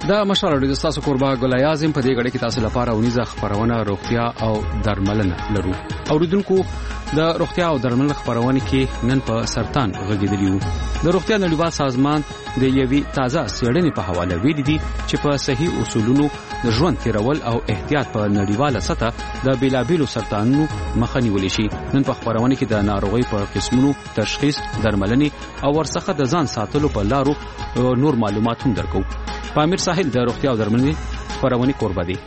دا مشال د تاسو قربا ګل اعظم په دې غړي کې تاسو لپاره ونیزه خبرونه روغتیا او درملنه لرو. اوریدونکو د روغتیا او درملنه خبرونه کې نن په سرطان غږیدلیو. د روغتیا نړیوال سازمان د یوې تازه څېړنې په حواله ویلي دي چې په صحیح اصولونو د ژوند تیرول او احتیاط په نړیواله سطح د بیلابیلو سرطانونو مخه نیول شي. نن په خبرونه کې د ناروغي په قسمونو تشخیص، درملنې او ورڅخه د ځان ساتلو په لارو نور معلومات هم درکو. پامیر ساحل د روغتیا او درملنې خبرونه کوربه دي.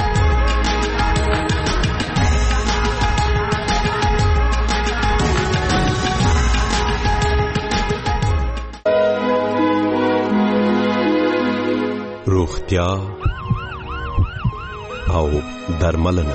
روغتیا او درملنه.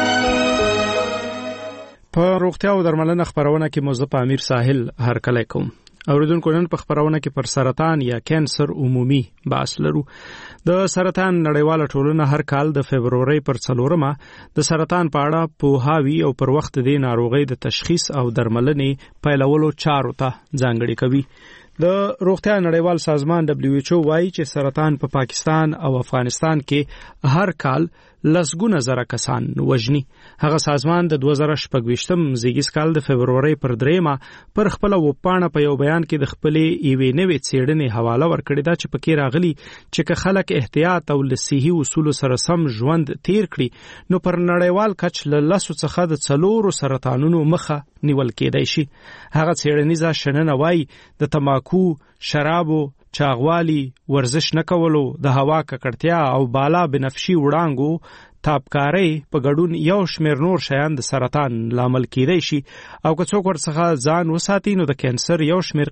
په روغتیا او درملنه خبرونه کې موضوع پامیر ساحل هر کله کوم. اوریدونکو نن په خبرونه کې پر سرطان یا کینسر عمومي بحث لرو. د سرطان نړیواله ټولنه هر کال د فبرورۍ پر 4 د سرطان په اړه پوهاوی او پر وخت د ناروغۍ د تشخیص او درملنې پیلولو چارو ته ځانګړي کوي. د روغتیا نړیوال سازمان WHO وايي چې سرطان په پاکستان او افغانستان کې هر کال لسګونه زره کسان وژني. هغه سازمان د 2026م زیږیز کال د فبرورۍ پر 3 پر خپل وپاڼه په یو بیان کې د خپلې ایوې نوې څېړنې حواله ورکړې ده چې پکې راغلي چې خلک احتیاط او صحي اصول سره سم ژوند تیر کړي نو پر نړیوال کچ له لسو څخه د 4 سرطانونو مخه نیول کېدای شي. هغه څېړنیزه شننه وايي د تماکو، شرابو، چاغوالی، ورزش نه کولو، د هوا ککړتیا او بالا بنفشي وړانګو تابکاری په ګډون یو شمېر نور شیان د سرطان لامل کېدای شي او که څوک ورڅخه ځان وساتي نو د کینسر یو شمېر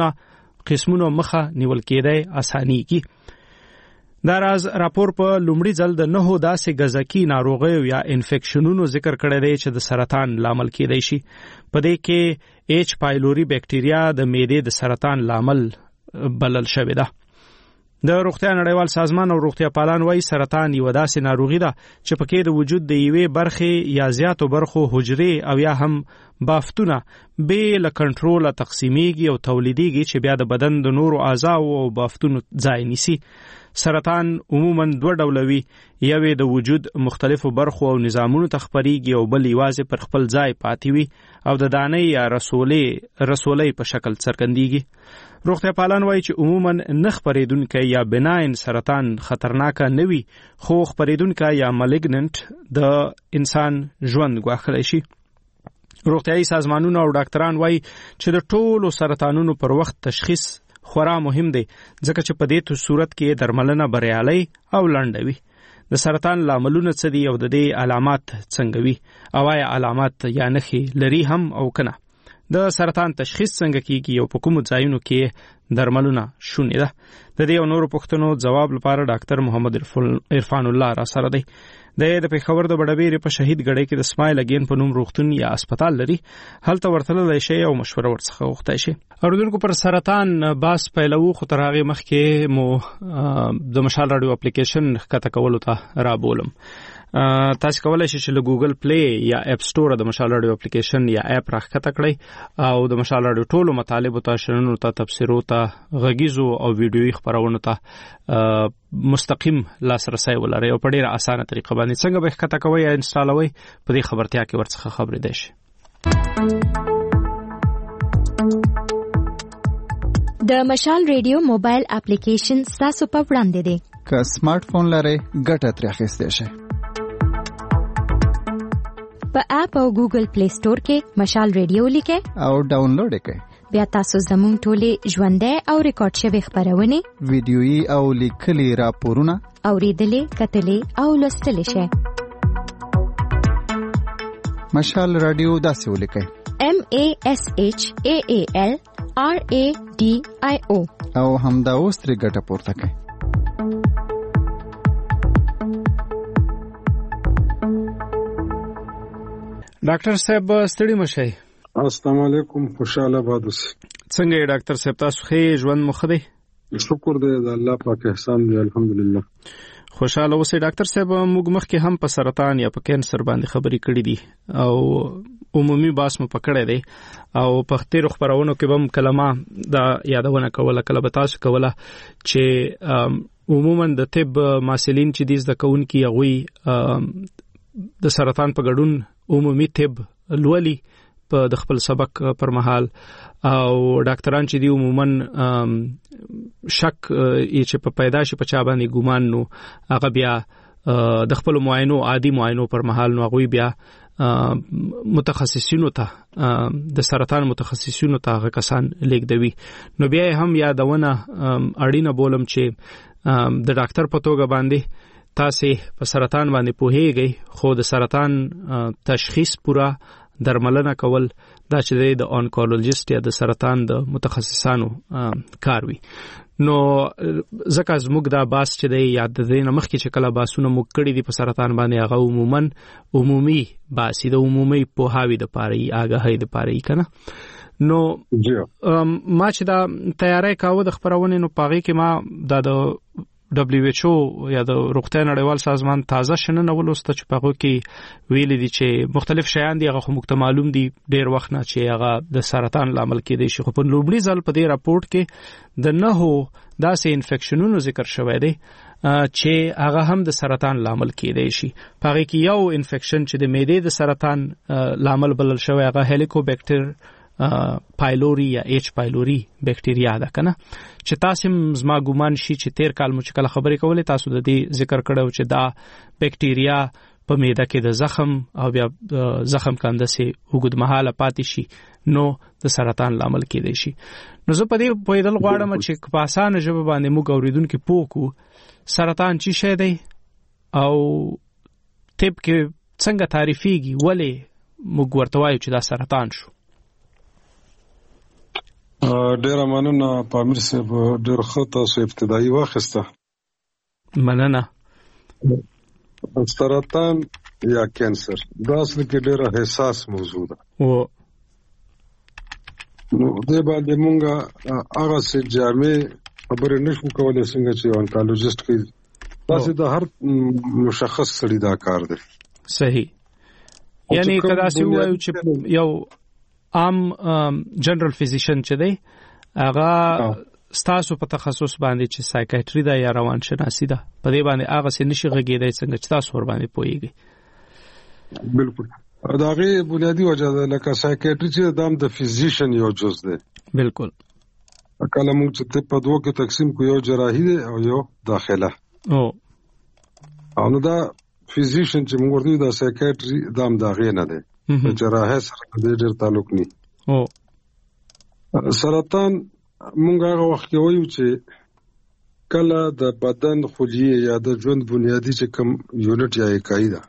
قسمونو مخه نیول کېدای اسانيږي. دا راز راپور په لومړي ځل د 9 داسې غذاکي ناروغیو یا انفیکشنونو ذکر کړی دی چې د سرطان لامل کېدای شي. په دې کې ایچ پایلوري بکټیریا د معدې د سرطان لامل بلل شوی ده. د روغتیا نړیوال سازمان او روغتیا پالان وايي سرطان یو داسې ناروغي ده چې پکې د وجود د یوې برخې یا زیاتو برخو حجرې او یا هم بافتونه به له کنټرول تقسیمیږي او تولیديږي چې بیا د بدن د نورو اعضاء او بافتونو ځای نیسي. سرطان عموما 2 ډوله وي، یوې د وجود مختلفو برخو او نظامونو ته خپريږي او بل یوازې پر خپل ځای پاتې وي او د دانې یا رسولې په شکل څرګندېږي. روغتیا پالان وایي چې عموما نه خپرېدونکی یا بناین سرطان خطرناک نه وي، خو خپرېدونکی یا مالیګننټ د انسان ژوند ګواښلی شي. روغتیايي سازمانونه او ډاکټران وایي چې د ټولو سرطانونو پر وخت تشخیص خورا مهم دی ځکه چې په دې صورت کې درملنه بریالۍ او لنډه وي. د سرطان لاملونه څه دي او د دې علامات څنګه وي او آیا علامات یا نښې لري هم او کنه. د سرطان تشخیص څنګه کیږي او په کومو ځایونو کې درملونه شونې ده. د دې او نورو پوښتنو ځواب لپاره ډاکټر محمد عرفان الله را سره دی. د پېښور د بډبېرې په شهید ګړۍ کې د اسماعیل اګین په نوم روغتون یا هسپتال لري. هلته ورتللی شي او مشوره ورڅخه غوښتی شي. اوریدونکو پر سرطان باس پیلوو خو تر هغې مخکې مو د مشال راډیو اپلیکیشن ښکته کولو ته رابولم. تاسو کولای شئ چې له ګوګل پلی یا اپ سټور د مشال راډیو اپلیکیشن یا اپ راښکته کړئ او د مشال راډیو ټولو مطالبو ته، شننو ته، تبصرو ته، غږیزو او ویډیويي خبرونو ته مستقیم لاسرسی ولرئ او په ډیره اسانه طریقه باندې څنګه به ښکته کوئ یا انسټالوئ په دې خبرتیا کې ورڅخه خبرېدای شي. د مشال ریډیو موبایل اپلیکیشن ستاسو په وړاندې دی. که سمارټ فون لرئ ګټه ترې اخیستی شئ. په اپ او ګوګل پلی سٹور کې مشال ریډیو لیکئ او ډاونلوډ یې کړئ. بیا تاسو زموږ ټولې ژوندۍ او ریکارډ شوې خبرونه، ویډیويي او لیکلي راپورونه اوریدلې، کتلې او لوستلې شئ. مشال راډیو داسې ولیکئ: MASHAAL RADIO او همدا اوس ترې ګټه پورته کړئ. ډاکټر صاحب ستړي مشئ. السلام علیکم، خوشاله باد اوسئ. څنګه یې ډاکټر صاحب؟ تاسو ښه ژوند مو ښه دی؟ شکر دی د الله پاک احسان دی، الحمدلله. خوشاله اوسئ. ډاکټر صاحب موږ مخکې هم په سرطان یا په کینسر باندې خبرې کړې دي او عمومي باس مو پکړی دی او په تیرو خبرونو کې به هم کلمه دا یادونه کوله، کله به تاسو کوله چې عموما د طب ماسلین چې د زده کوونکي هغوی د سرطان په ګډون عمومي طب لولي په د خپل سبق پر مهال او ډاکټران چې دی عموما شک چې په پیدائش په چا باندې ګومان نو هغه بیا د خپل معاینو عادي معاینو پر مهال نو هغوی بیا متخصصینو ته د سرطان متخصصینو ته هغه کسان لیږدوي. نو بیا هم یادونه اړینه بولم چې د ډاکټر په توګه باندې تاسو په سرطان باندې پوهیږئ خو د سرطان تشخیص پورا درملنه کول دا چې د اونکولوژیست یا د سرطان د متخصصانو کار وي. نو ځکه زموږ دا باس چې د یاد د نمخ کې چې کله باسونه موږ کړی دي په سرطان باندې هغه عمومي باسي د عمومي پوهاوی د پاره ای آگاهی د پاره ای کنه. نو ما چې دا تیاری کاوه د خبرونه نو پاغي کې ما د WHO یا د روغتیا نړیوال سازمان تازه شننه ولوسته چې پاغو کې ویل دي چې مختلف شیان دي هغه موږ ته معلوم دي ډیر وخت نه چې هغه د سرطان لامل کېدای شي. خو په لومړي ځل په دې راپورټ کې د نهو داسې انفیکشنونو ذکر شوی دی چې هغه هم د سرطان لامل کېدای شي. پاغي کې یو انفیکشن چې د معدې د سرطان لامل بلل شوی هغه هلیکوبیکټر پایلوري یا ایچ پایلوري بکټیریا ده کنه چې تاسو زما ګومان شي چې تیر کال مو چې کله خبرې کولې تاسو د دې ذکر کړو چې دا بکټیریا په معده کې د زخم او بیا زخم کنده سي وګدمحاله پاتې شي نو د سرطان لامل کېدای شي. نو زه په دې پوهیدل غواړم چې په اسانه ژبه باندې موږ اوریدونکو پوکو سرطان چی شی دی او طب کې څنګه تعریفيږي ولې موږ ورته وایو چې دا سرطان شو. ډیر مننه پامیر صاحب ډیر ښه تاسو ابتدایي واخسته. مننه. سرطان یا کینسر دا اصل کې ډیر حساس موضوع ده. نو دې باندې مونږه هغه څه جامع خبرې نشو کولای څنګه چې اونکولوژیست کې تاسو د هر مشخص سړي دا کار دی. صحیح. یعنی کدا سی وایو چې یو عام جنرال فزیشن چې دی هغه ستاسو په تخصص باندې چې سایکیاتری دا یا روانشناسي ده په دې باندې هغه څه نشي غږیدای څنګه چې تاسو ور باندې پوهیږئ. بالکل دا غي بنیادی وجه ده لکه سایکیاتری چې دام د فزیشن یو جز ده. بالکل. کله موږ چې په دوه کې تقسیم کو یو جراحي ده او یو داخله. او نو دا فزیشن چې موږ ورته دا سایکیاتری دام دا غي نه ده. جراحه سره ډېر تعلق نه. سرطان مونږ هغه وخت کې وایو چې کله د بدن خلیه یا د ژوند بنیادی چې کوم یونټ یا اکای ده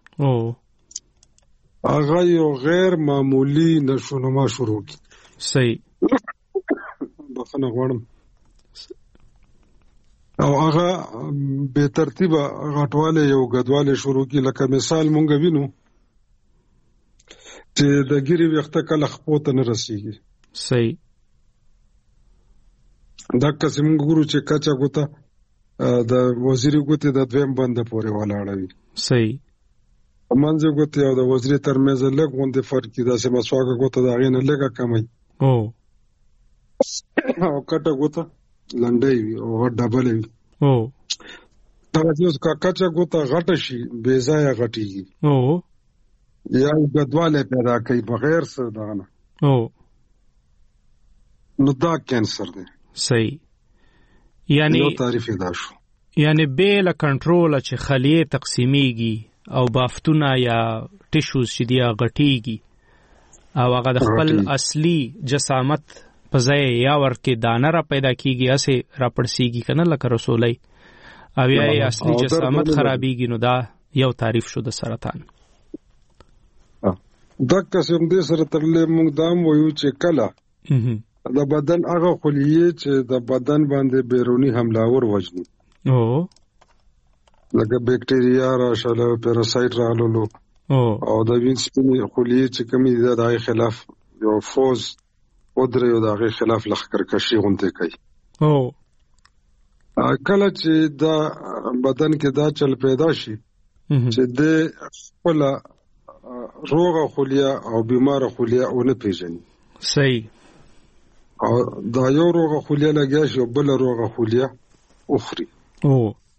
هغه یو غیر معمولی نشونما شروع کی. صحیح. بخنه غواړم او هغه به ترتیب غټواله یو غدواله شروع کی لکه مثال مونږ وینو چې د ګيري وخت کله خپوت نه رسیږي. صحیح. دا قسم ګورو چې کچا ګوته د وزیر ګوته د دویم بند پورې ولاړوي. صحیح. منځ ګوته او د وزیر ترمنځ لږ غونډه فرق کی دا سم مسواک ګوته دا غینه لږه کمای. او کټه ګوته لنډي او ډبل وي. دا چې کچا ګوته غټه شي بے ځای غټيږي. یا غدواله پیدا کوي بغیر څه دغه. نو دا کینسر دی. صحیح. یعنی یو تعریف دا شو. یعنی بیل کنټرول چې خلیه تقسیمیږي او بافتونه یا ټیشوز چې دی غټیږي او هغه د خپل اصلي جسامت په ځای یا ورکه دانه را پیدا کیږي اسه را پړسیږي کنه لکه رسولای او یا اصلي جسامت خرابېږي. نو دا یو تعریف شو د سرطان. دا قسم دې سره ترلې موږ دام وایو چې کله د بدن هغه خلیه چې د بدن باندې بیرونی حملاور وجني لکه بکټیریا راشله پیراسایت رالولو او د وینس خلیه چې کمی د دغه خلاف یو فوز ودره یو دغه خلاف لخرکشي غونډه کوي. کله چې دا بدن کې دا چل پیدا شي چې د خپل روغه خلیه او بیماره خلیه اونه پیژني. صحیح. او دا یو روغه خلیه لګیا شي او بل روغه خلیه اخري.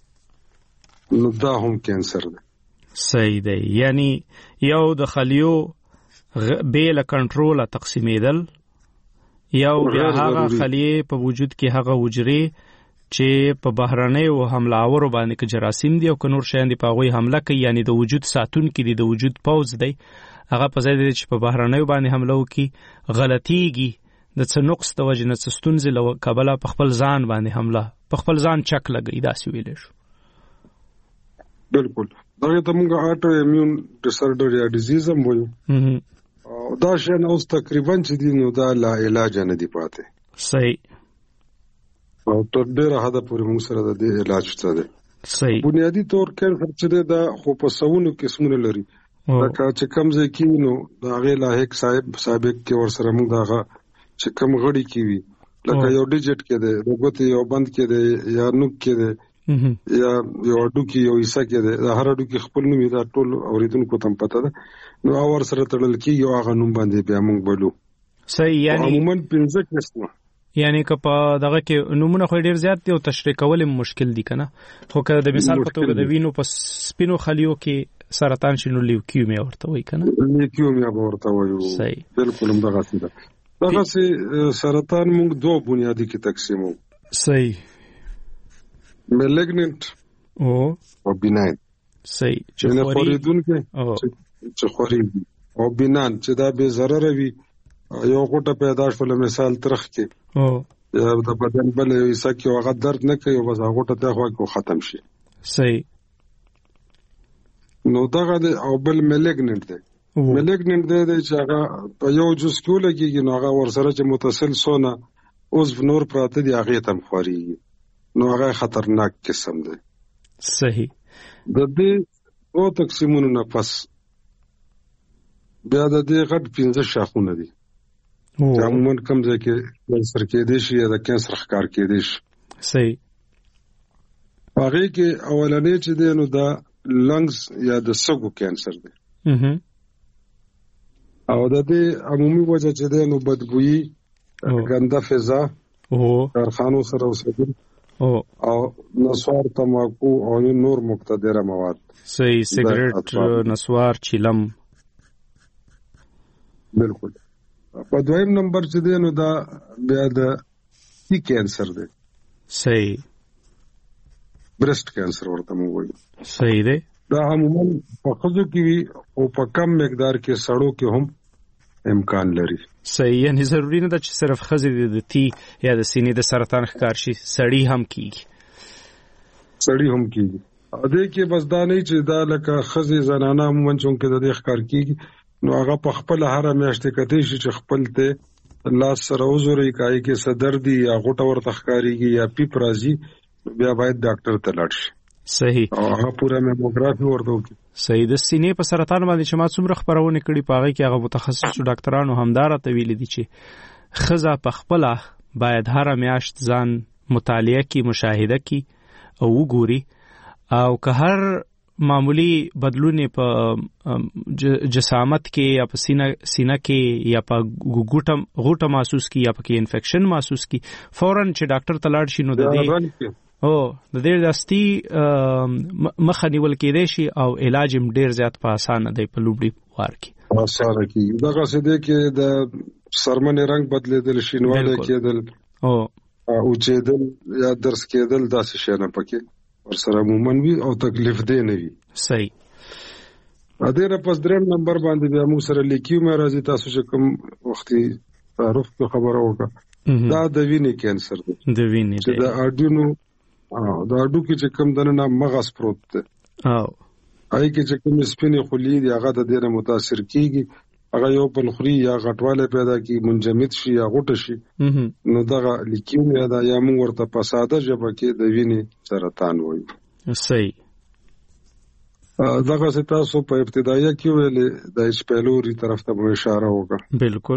نو دا هم کینسر دی. صحیح دی. یعنی یو د خلیو بیل کنټرول تقسیمیدل، یو بیا هغه خلیې په وجود کې هغه حجرې چې په بهرنۍ او حملاورو باندې کې جراثیم دي او که نور شیان دي په هغوی حمله کوي، یعنی د وجود ساتونکي دي، د وجود پوځ دی، هغه په ځای دی چې په بهرنیو باندې حمله وکړي غلطیږي د څه نقص د وجې نه څه ستونزې له کبله په خپل ځان باندې حمله، په خپل ځان چک لګوي، داسې ویلی شو. بالکل دغه ته موږ اټو امیون ډیسارډر یا ډیزیز هم وایو. دا شیان اوس تقریبا چې دي نو دا لا علاج نه دی پاتې. صحیح. او تر ډېره حده پورې موږ سره د دې علاج شته دی. صحیح. بنیادی طور کینسر چې دی دا خو په سوونو قسمونه لري. لکه چې کوم ځای کې نو د هغې لاحق سابق کې ورسره موږ د هغه چې کوم غړي کې وي، لکه یو ډیجټ کې دی، د ګوتې یو بند کې دی، یا نوک کې دی، یا یو اډوکي یو حصہ کې دی، د هر اډوکي خپل نوم دا ټول اوریدونکو ته پته ده، نو اور سره تړل کېږي او هغه نوم باندې بیا موږ بولو. صحیح. یعنی عموما 15 قسمه، یعنی که په دغه کې نومونه خو ډیر زیات دي او تشریح کول مشکل دي کنه، خو که د مثال په توګه د وینو په سپینو خلیو کې سرطان شنو لیوکیمیا ورته وایي کنه، لیوکیمیا ورته وایو. صحیح. بالکل هم دغه څه ده. دغه سرطان موږ دوه بنیادی کې تقسیمو. صحیح. میلیګننت او بیناین. صحیح. چې خوریدونکي چې خوريږي، او بینان چې دا به ضرر وي، یو غوټه پیدا شول مثال ترخ کې یا د بدن بل حصہ کې هغه درد نه کوي او بس هغه غوټه ته خو ختم شي. صحیح. نو دغه او بل میلیګننت دی. میلیګننت دی چې هغه په یو جز کې لګيږي، نو هغه ورسره چې متصل سونه اوس نور پراته دي هغه تم خوريږي، نو هغه خطرناک قسم دی. صحیح. د دې او تقسیمونو نه پس بیا د دې غټ 15 شاخونه دي چې عموما کوم ځای کې کینسر کېدی شي یا د کینسر ښکار کېدی شي. صحیح. هغه کې اولنې چې دی نو دا لنګز یا د سږو کینسر دی. او د دې عمومي وجه چې دی نو بدبويي، ګنده فضا، کارخانو سره اوسېدل او نسوار، تماکو او نور مقتدره مواد. صحیح. سیګریټ، نسوار، چیلم. بالکل. په دویم نمبر چې دی نو دا بیا د کینسر دی. صحیح. برست کینسر ورته موږ وایو. صحیح دی. دا عموما په ښځو کې وي او په کم مقدار کې سړو کې هم امکان لري. صحیح. یعنی ضروري نه ده چې صرف ښځې د تی یا د سینې د سرطان ښکار شي، سړی هم کیږي. سړی هم کیږي. دې کې بس دا نه چې دا لکه ښځې زنانه عموما چونکې د دې ښکار کیږي، نو هغه په خپل هر میاشتې کتې شي چې خپل ته لاس سره وزوري کای کې صدر دی یا غوټه ورته ښکاریږي یا پیپ راځي، بیا باید ډاکټر ته لاړ شي. صحیح. او هغه پوره میموګرافي ورته وکړي. صحیح. د سینې په سرطان باندې چې ما څومره خبرونه کړي په هغه کې هغه متخصص ډاکټرانو همدار ته ویلي دي چې ښځه په خپل باید هر میاشت ځان مطالعه کی، مشاهده کی او وګوري، او که هر معمولی بدلون په جسامت کې یا په سینه کې یا په غوټه محسوس کی یا په کې انفیکشن محسوس کی، فوراً چې ډاکټر ته لاړ شي نو د دې دستي مخه نیول کېدای شي او علاج هم ډیر زیات په اسانه دی په لومړي وار کې. اسانه کی دغه څه دی کې د سرمنې رنگ بدلیدل، شینواله کېدل او چېدل یا درس کېدل، داسې شي نه پکې ورسره عموما وي او تکلیف دی نه وي. صحیح. ادیره پس دریم نمبر باندې بیا موږ سره لیکیومیا راځي. تاسو چې کوم وختي تعارف په خبره وکړه، دا د وینې کینسر دی. د وینې چې د اډینو د اډو کې چې کوم دنه مغز پروت دی، هغه کې چې کوم سپینې خلی دی هغه د دې نه متاثر کیږي، هغه یو بل خوري یا غټواله پیدا کی، منجمد شي یا غوټه شي، نو دغه لیکیومیا دا یا موږ ورته په ساده ژبه کې د وینې سرطان وایو. صحیح. دغه څه تاسو په ابتدایي کې ویلې د ایچ پیلوري طرف ته اشاره وکړه. بالکل.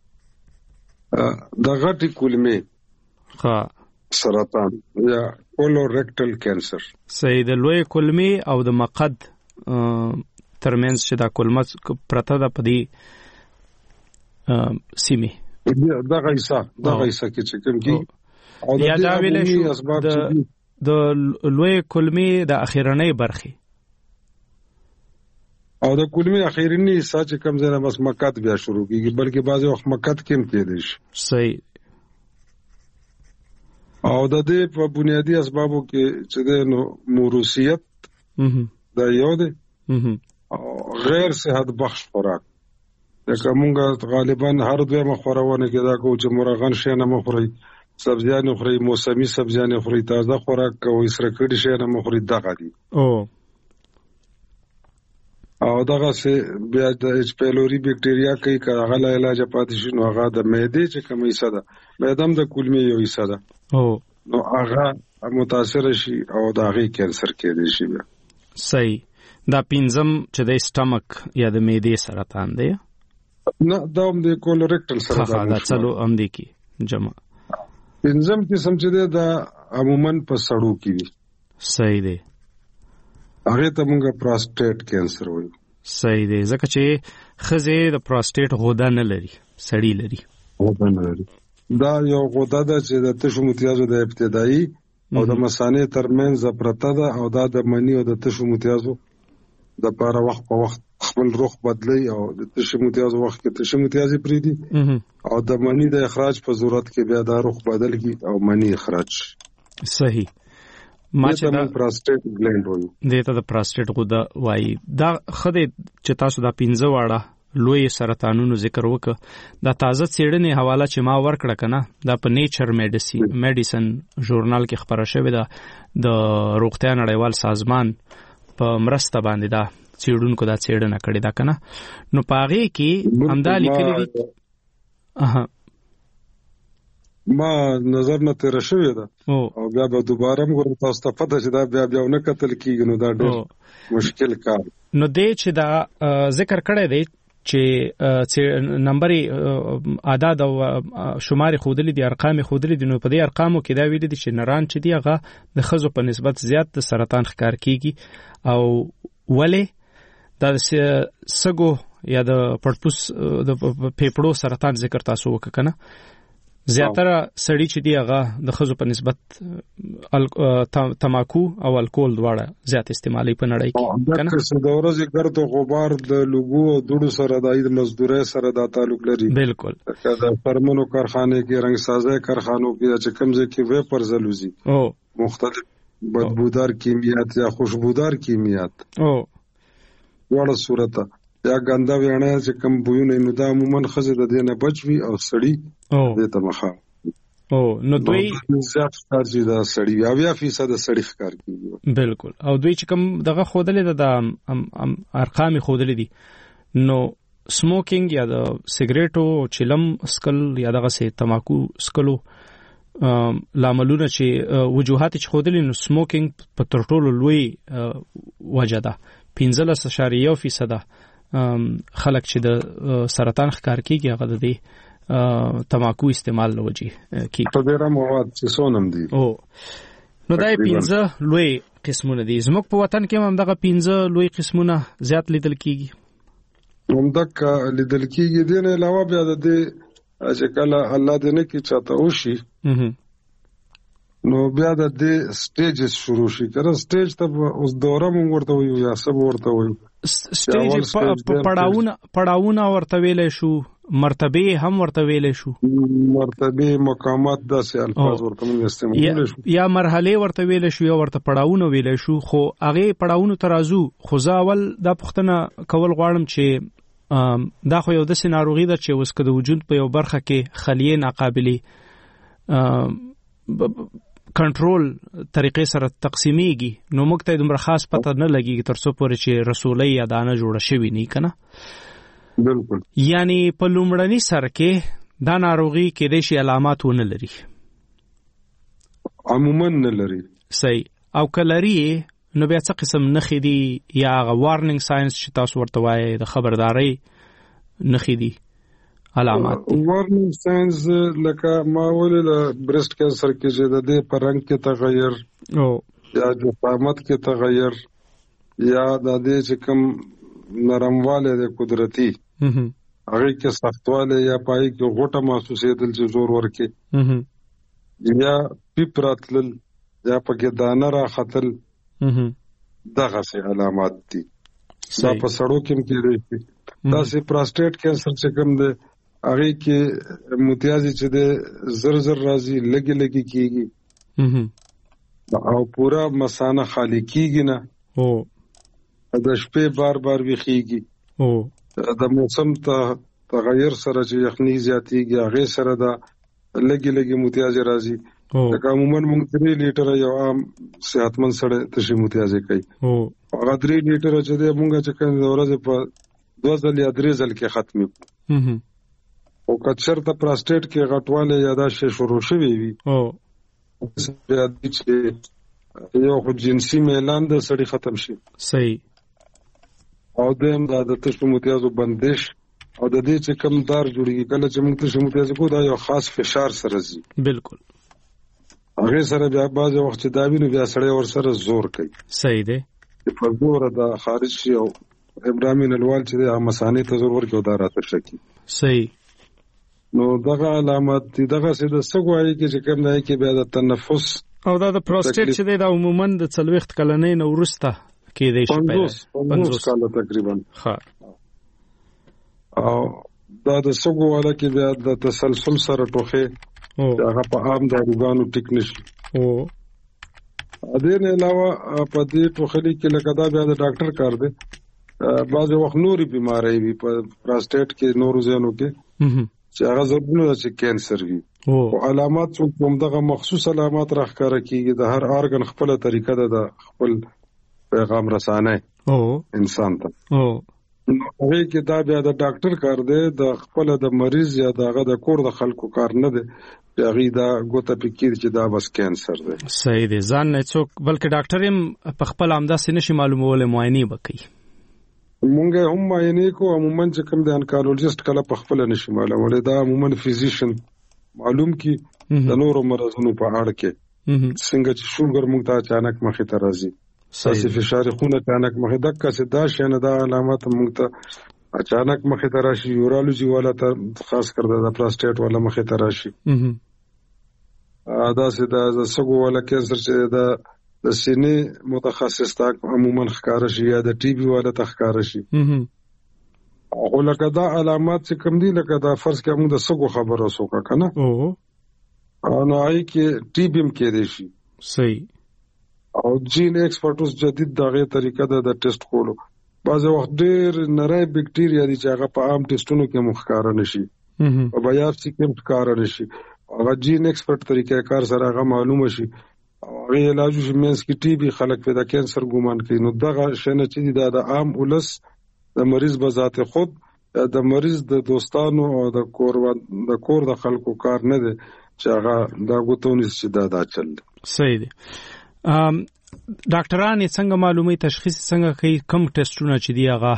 د غټي کولمې سرطان یا کولوریکټل کینسر. صحیح. د لوی کولمې او د مقعد ترمنځ چې دا کولمه پرته ده په دې سیمه، دغه حصہ کې چې کوم کی او دا ویلې شو د لوی کلمې د اخیرنۍ برخې او د کلمې اخیرنۍ ساج کم ځای بس مکات بیا شروع کیږي بلکې بعضی وخت مکات کې هم کېدې شي. صحیح. او د دې په بنیادی اسبابو کې چې د موروثیت دا یو دی او غیر صحت بخش خوراک. لکه مونږ غالبا هر دویمه خورونه کې دا کو چې مرغان شي نه مخوري، سبزیان خوري، موسمي سبزیان خوري، تازه خوراک کوي، سره کړي شي نه مخوري دغه دي. او دغه سه بیا د اچ پیلوري بکټریا کوي کاغه لا علاج پاتې شي. نو هغه د معدې چې کوم حصہ ده معدم د کولمې یو حصہ ده نو هغه متاثر شي او د هغه کینسر کېدی شي. صحیح. دا پینځم چې د سټمک یا د معدې سرطان دی نه دا هم د کولریکټل سرطان دا څلو هم دي کی جمع. پینځم قسم چې دا عموما په سړو کې وي. صحیح دی. هغه ته موږ پروستات کینسر وایو. صحیح دی. ځکه چې خزه د پروستات غوډه نه لري، سړی لري. غوډه نه لري. دا یو غوډه ده چې د تشو متیازو د ابتدایي او د مثانې ترمنځ پرته ده او دا د منی او د تشو متیازو د لپاره وخت په وخت خپل رخ بدلی او د تشو متیازو وخت کې تشو متیازي پریدي او د منی د اخراج په صورت کې بیا دا رخ بدل کی او منی اخراج. صحیح. ما چې دا پروستات ګلند وایي دته د پروستات غوډه وایي. دا خدای چې تاسو دا 15 واړه لوی سرطانونو ذکر وکړه دا تازه څېړنې حواله چې ما ورکړه کنه دا په نیچر میډیسن ژورنال کې خبره شوې ده د روغتیا نړیوال سازمان په مرسته باندې دا څېړونکو دا څېړنه کړې ده کنه. نو پاغه کې همدا لیکلي دي. ما نظر نه تیر شوې ده او بیا به دوباره موږ تاسو ته پته چې دا بیا نه کتل کیږي. نو دا ډېر مشکل کار. نو دې چې دا ذکر کړی دی چې نمبرې اعداد او شمار خودلې دي، ارقام خودلې دي. نو په دې ارقامو کې دا ویل دي چې نران چې دی هغه د خزو په نسبت زیات د سرطان ښکار کیږي. او ولې دا سګو یا د پړپوس د پیپړو سرطان ذکر تاسو وکړه زیاتره سړی چې دی هغه د خزو په نسبت تماکو او الکول دواړه زیات استعمالي په نړۍ کې کنه. دا څه د ورځې ګرد او غبار د لوګو او دوړو سره د مزدورۍ سره دا تعلق لري. بالکل. دا فرمنو کارخانه کې رنګ سازي کارخانو کې چې کمزې کې ویپر زلوزي مختلف بدبودار کیمیات یا خوشبودار کیمیات وړه صورت یا ګنده ویانه چې کم بوونه نو دا عموما خزه د دینه بچوي او سړی دې ته مخه نو دوی زیات ښکاري دا سړی 20% سړی ښکار کیږي. بالکل. او دوی چې کم دغه خودلې د ارقام خودلې دي نو سموکینګ یا د سیګریټو چلم سکل یا دغه سه تماکو سکلو لاملونه چې وجوهات چې خودلې نو سموکینګ په ترټولو لوی وجه ده. 15.1% خلک چې د سرطان ښکار کیږي هغه د تماکو استعمال لوجي کیږي. په ډیره مواد چې سونم دي. نو دا 15 لوی قسمونه دي. زموږ په وطن کې هم دغه 15 لوی قسمونه زیات لیدل کیږي. همدغه لیدل کیږي. د نه علاوه بیا د دې چې کله الله دې نه کی چاته وشي نو بیا د دې سټیجز شروع شي. کله سټیج ته اوس دوره مونږ ورته وایو یا سب ورته وایو. سټیج پړاوونه ورته ویلې شو، مرتبه هم ورته ویلې شو، مرتبه مقامات داسې الفاظ ورته مونږ استعمال شو یا مرحله ورته ویلې شو یا ورته پړاوونه ویلې شو. خو هغه پړاوونه ترازو خو ځاول د پښتنه کول غواړم چې دا خو یو د سيناروغي ده چې اوس کده وجود په یو برخه کې خلیه ناقابلی کنټرول طریقې سره تقسیمیږي. نو موږ ته دومره خاص پته نه لګیږي تر څو پورې چې رسولي یا دانه جوړه شوی نه کنه. بالکل. یعنی په لومړني سر کې دا ناروغي کې د شي علامات ونه لري، عموما نه لري. صحیح. او کلری نو بیا څه قسم نخې دي یا وارنینګ ساينس چې تاسو ورته وایي د خبرداري نخې دي علامات. وارنینګ ساينس لکه ما ولې برست کینسر کې چې د دې په رنگ کې تغیر یا جسامت کې تغیر یا د دې چې کوم نرمواله د قدرتي هغه کې سختواله یا پای کې غوټه محسوسېدل چې زور ورکې یا پیپراتل یا پکې دانه را خطل دغه سي علامات دي. دا په سړو کې کېږي. دا سي پروستات کینسر چې کوم دی هغه کې متیازي چې د زر راځي لګي کېږي او پورا مسانه خالی کېږي نه او د شپې بار ویخيږي او د موسم تغیر سره چې یخني زیاتېږي هغه سره دا لګي متیازي راځي. دا عموما موږ 3 لیټر یو عام صحتمند سره تشي متیازي کوي هغه 3 لیټر چې د موږ چې کوم ورځ په 2 ځل یا 3 ځل کې ختمي او کچر د پروستات کې غټواله یا دا شی شروع شوی وي بیا چې یو خو جنسي میلان د سړی ختم شي صحیح او دیم دا د تشو متیازو بندش او د دې چې کم دار جوړیږي کله چې موږ تشو متیازو کو دا یو خاص فشار سره زی بالکل هغه سره بیا باز وخت چې دا ویني بیا سړی ور سره زور کوي صحیح دی په زور دا خارج شي او ابراهیم الوال چې د مسانې ته زور ورکو دا راته شکی صحیح نو دغه علامات دي دغه څه د سګوایي کې چې کوم دی کې بیا د تنفس او دا د پروستات چې دی دا عموما د 40 کلنې نو ورسته کې دی شي 50 کال تقریبا ها او دا د سګواله کې بیا د تسلسل سره ټوخه هغه په عام داروګانو ټیکنیش او ا دې نه علاوه په دې ټوخلي کې لکه دا بیا د ډاکټر کار دی بعض وخت نوري بيمارۍ وي په پروستات کې نورو ځانو کې چې هغه زرګونه چې کینسر وي او علامات کوم دغه مخصوص علامات راخاره کیږي د هر ارګن خپل طریقه ده د خپل پیغام رسانه انسان ته هغه کې دا بیا د ډاکټر کار دی د خپل د مریض یا دغه د کور د خلکو کار نه دی هغه دا ګوته فکر چې دا بس کینسر دی صحیح دی ځان نه څوک بلکې ډاکټر هم په خپل عمده سینې معلومول معاینه وکړي مونږه هم معاینه کو عموما چې کوم د انکارولوژیست کله په خپل نشي معلومول دا عموما فزیشن معلوم کی د نورو مرزونو په اړه کې څنګه چې شوګر مونږ ته اچانک مخې ته راځي ساسي فشار خون اچانک مخې دک څه دا شنه دا علامات مونږ ته اچانک مخې ته راشي یورولوژي والا ته خاص کر د پروستات والا مخې ته راشي دا سه دا سګو والا کینسر چې دا د سینې متخصص تا عموما ښکار شي یا د ټي بي والا تخکار شي او لکه دا علامات چې کوم دي لکه دا فرض کې موږ د سګو خبره وسوکا کنه نو آی کې ټي بي هم کې دي شي صحیح او جین ایکسپرټوس جدید دغه طریقه ده د ټیسټ کولو بعض وخت ډېر نری بکټیریا دي چې هغه په عام ټیسټونو کې مخکار نشي او بایاپسي کې مخکار نشي هغه جین ایکسپرټ طریقې کار سره هغه معلومه شي هغه علاج چې مینس کې ټي بي خلک په د کینسر ګومان کوي نو دغه شنه چې د عام ولس د مریض بذات خود د مریض د دوستانو او د کور د خلکو کار نه دی چې هغه دا غوتونی چې دا چل صحیح دی ډاکټران څنګه معلومي تشخیص څنګه کوي کوم ټیسټونه چې دی هغه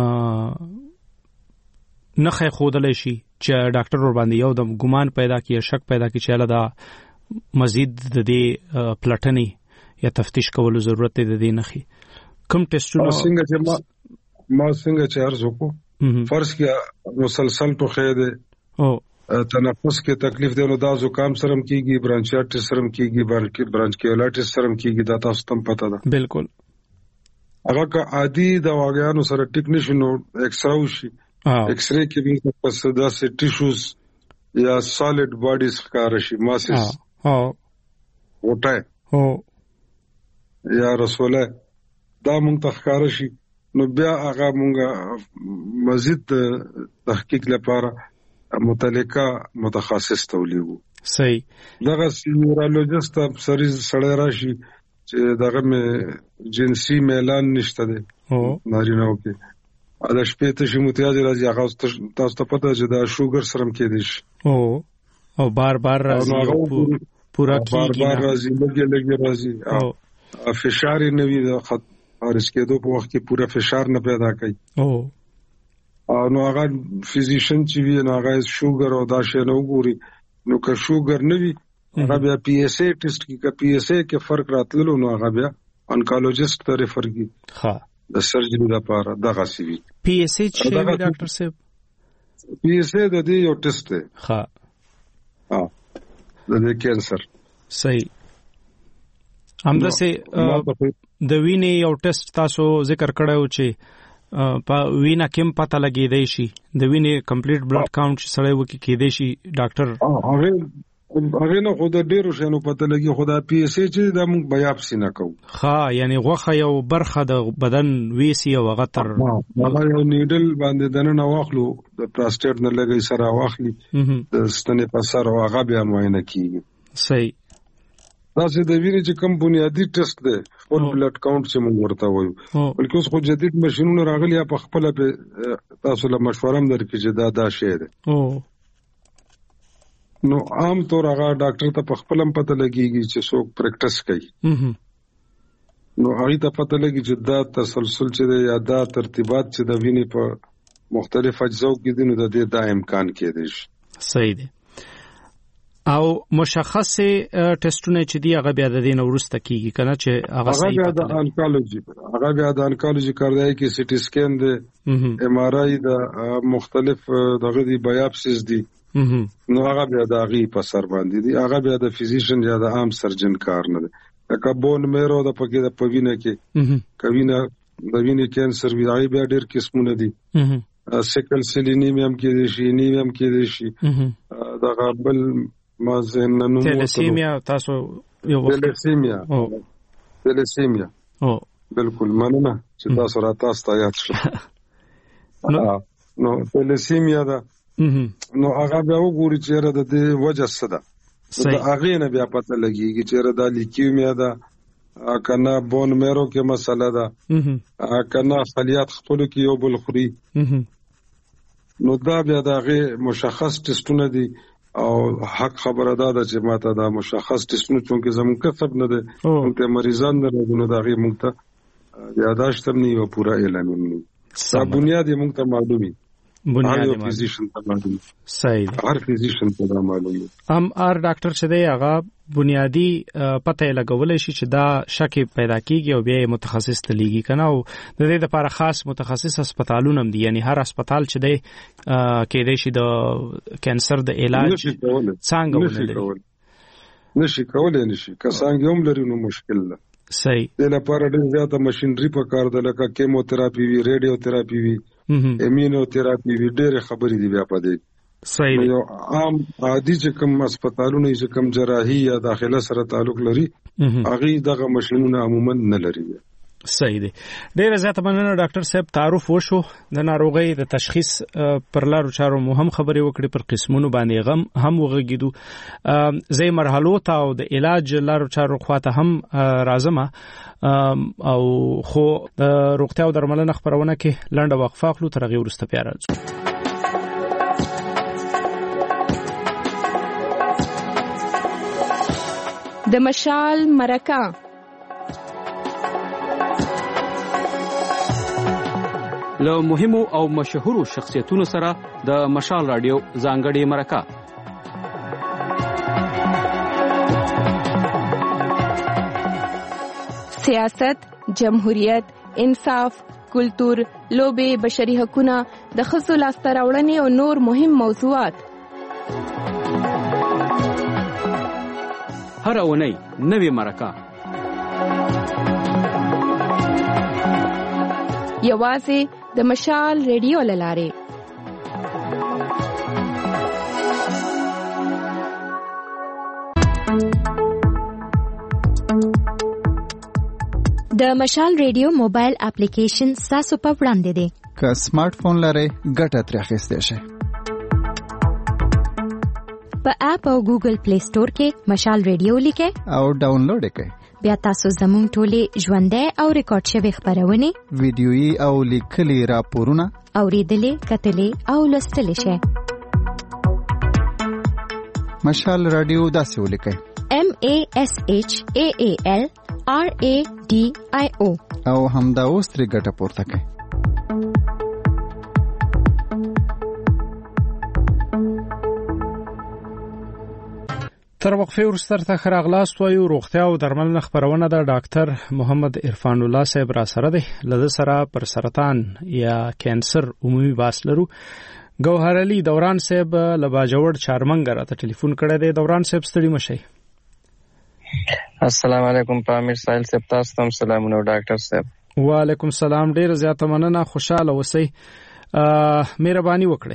نه خودلې شي چې ډاکټر ور باندې یو د ګومان پیدا کیه شک پیدا کی چې دا مزید د دې پلټنې یا تفتیش کولو ضرورت دی د دې نخي کوم ټیسټونه څنګه چې ما څنګه چې ارزو کو فرض کې مسلسل ټوخه دی او تنفس کې تکلیف دی نو دا زکام سره کیږي برانچایټس سره کیږي برانچکیولایټس سره کیږي دا تاسو ته پته ده بالکل هغه کا عادي د واګانو سره ټیکنیشن ایکسراو شي ایکسرے کې به پس دا سي ټیشوز یا سالډ باډیز ښکار شي ماسس وټه یا رسوله دا مونږ ته ښکار شي نو بیا هغه مونږه مزید تحقیق لپاره متعلقه متخصص تولیو صحیح دغه نیورولوژیست سره راشي چې دغه مې جنسي میلان نشته دی نارینه وکي دا شپې ته شي متیازي راځي هغه تاسو ته پته چې دا شوګر سره کې دي او بار راځي پورا کیږي بار راځي لګي راځي او فشار نه وي د خارج کېدو په وخت کې پورا فشار نه پیدا کوي او نو هغه فزیشن چې وی نو هغه شوګر او دا شی نو ګوري نو که شوګر نه وي هغه بیا پی ایس ای ټیسټ کې که پی ایس ای کې فرق راتللو نو هغه بیا انکالوجیست ته ریفر کی ها د سرجری لپاره دغه سی وی پی ایس ای چې ډاکټر صاحب پی ایس ای د دې یو ټیسټ دی. ها د دې کینسر صحیح. او دا د سګو والا کینسر چې دا غمه جنسي میلان نشته دی او بایاپسي کې مخکار نشي هغه دا غوتونی چې دا چل صحیح. همداسې د وینې یو ټیسټ تاسو ذکر کړو چې په وینا کې پته لګیدای شي د وینې کمپلیټ بلډ کاونټ چې سړی وکړي کېدای شي ډاکټر هغه نه خو د ډیرو شنو پته لګي خدا پی اس ای چې د موږ بیاپسی نه کوو یعنی غوخه یو برخه د بدن ویسی او غتر هغه یو نیډل باندې دنه واخلو د پراسټیټ نه لګي سره واخلي د ستنې په سر او هغه بیا معاینه کیږي صحیح تاسو د وینې چې کوم بنیادی ټیسټ دی فول بلډ کاونټ چې موږ ورته وایو بلکې اوس خو جدید ماشينونه راغلي په خپل تاسو له مشوره هم درکې چې دا شی دی نو عام طور هغه ډاکټر ته په خپل هم پته لګيږي چې څوک پریکټس کوي نو هغه ته پته لګي چې دا تسلسل چې دی یا دا ترتیبات چې د وینې په مختلف اجزاو کې دي نو د دې دا امکان کېدی شي صحیح دی او مشخص ټیسټونه چې دی هغه بیا د دې نورسته کیږي کنه چې هغه بیا د انکالوجي کاردای کې سي ټي سکین دی ام ار آی د مختلف دغه دی بایاپسیز دی نو هغه بیا د هغه په سر باندې دي هغه بیا د فزیشن یا د عام سرجن کار نه دی لکه بون میرو د پکې د پوینه کې کوینه د وینې کینسر وی هغه بیا ډېر قسمونه دي سیکل سیل انیمیم کې دي شي انیمیم کې دي شي د غبل مازننو تلسیمیا تاسو یو تلسیمیا بالکل مننه چې تاسو را تاسو یاد شو نو تلسیمیا دا نو هغه بیا وګوري چې را د دې وجه څه ده د هغه نه بیا پته لګيږي چې را د لیکیمیا ده کنه بون میرو کې مسله ده کنه خلیات خپل کې یو بل خوري نو دا بیا د هغه مشخص ټیسټونه دي او حق خبره ده چې ماته دا مشخص ټیسټونه چونکه زموږ کسب نه ده ته مریضان نه راغونو دا هغه موږ ته یاداشت هم نه یو پورا اعلان نه دا بنیادی موږ ته معلومي بنیادی فزیشن ته معلومي صحیح هر فزیشن ته معلومي هر ډاکټر چې دی هغه بنیادی پته لګولای شي چې دا شک پیدا کیږي او بیا متخصص ته لیږي کنه او د دې لپاره خاص متخصص هسپتالونه هم دي یعنی هر هسپتال چې دی کېدای شي د کانسر د علاج څنګه نشي کولای که څنګه هم لري نو مشکل ده صحیح د لپاره ډېر زیاته ماشينري په کار ده لکه کیموتراپي وی ریډیو تراپي وی امینو تراپي وی ډېر خبرې دي بیا په دې صحیح یو عام عادي چې کوم هسپتالونه چې کوم جراحي یا داخله سره تعلق لري هغه دغه ماشينونه عموما نه لري صحیح دی ډیره زیاته مننه ډاکټر صاحب تعارف وشو د ناروغۍ د تشخیص پر لارو چارو مو هم خبرې وکړې پر قسمونو باندې هم وغږیدو زي مرحلو ته او د علاج لارو چارو خواته هم راځم او خو د روغتیا او درملنه خبرونه کې لنډه وقفه اخلو تر هغه وروسته بیا راځو د مشال مرکه له مهمو او مشهورو شخصیتونو سره د مشال رادیو ځانګړې مرکه سیاست، جمهوریت، انصاف، کلتور، لوبې، بشري حقوقونه، د ښځو لاسته راوړنې او نور مهم موضوعات هر اونۍ نوې مرکه یوازې د مشال ریډیو لاره د مشال ریډیو موبایل اپلیکیشن تاسو په وړاندې دی که سمارټ فون لرئ ګټه ترې اخیستی شئ په اپ او ګوګل پلی سٹور کې مشال ریډیو لیکئ او ډاونلوډ یې کړئ بیا تاسو زموږ ټولې ژوندۍ او ریکارډ شوی خبرونه ویډیويي او لیکلي راپورونه اوریدلې کتلې او لوستلې شئ مشال رادیو داسې ولیکئ MASHAAL RADIO او همدا اوس ترې ګټه پورته کړئ تر وقفه وروسته خراغلاست وایو روغتیا او درملنه خبرونه د ډاکټر محمد عرفان الله صاحب را سره دی لږ سره پر سرطان یا کانسر عمومي باس لرو ګوهر علي دوران صاحب لباجوړ چارمنګ راته ټلیفون کړی دی دوران صاحب ستړي مشي السلام علیکم پامیر سایل صاحب، تاسو ته سلامونه ډاکټر صاحب. وعلیکم السلام، ډیر زیاته مننه، خوشاله اوسئ، مهرباني وکړئ.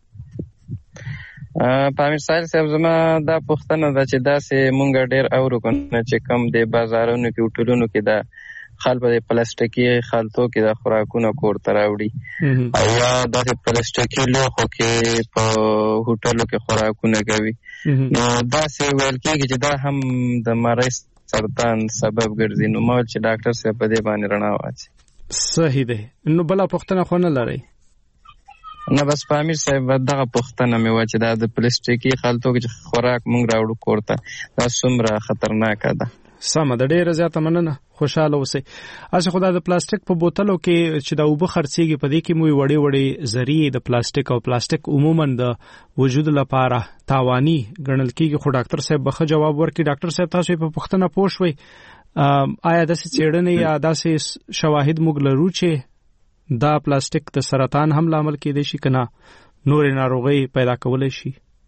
پامیر سایل صاحب زما دا پوښتنه ده چې داسې مونږ ډیر اورو کنه چې کم د بازارونو کې هوټلونو کې دا خلک د پلاستیکي خلطو کې د خوراکونو کور ته راوړي او یا د پلاستیکي لوښو کې په هوټلو کې خوراکونه کوي، نو داسې ویل کېږي چې دا هم د مرۍ سرطان سبب ګرځي. نو ما چې ډاکټر صاحب په دې باندې رڼا واچي. صحیح ده. نو بله پوښتنه خو نه لرئ؟ نه، بس پامیر صاحب دغه پوښتنه مې وه چې دا د پلاستیکي خلطو کې خوراک مونږ راوړو کور ته، دا څومره خطرناکه ده؟ سمه ده، ډیره زیاته مننه، خوشاله اوسئ. اسه خو دا د پلاستیک په بوتلو کې چې دا اوبه خرڅېږي په دې کې مو وړې وړې ذریعې د پلاستیک او پلاستیک عموما د وجود لپاره تاواني ګڼل کېږي، خو ډاکټر صاحب به ښه جواب ورکړي. ډاکټر صاحب تاسو په پوښتنه پوه شوئ، آیا داسې څېړنې یا داسې شواهد موږ لرو چې دا پلاستیک د سرطان هم لامل کېدای شي که نه نورې ناروغۍ پیدا کولی شي؟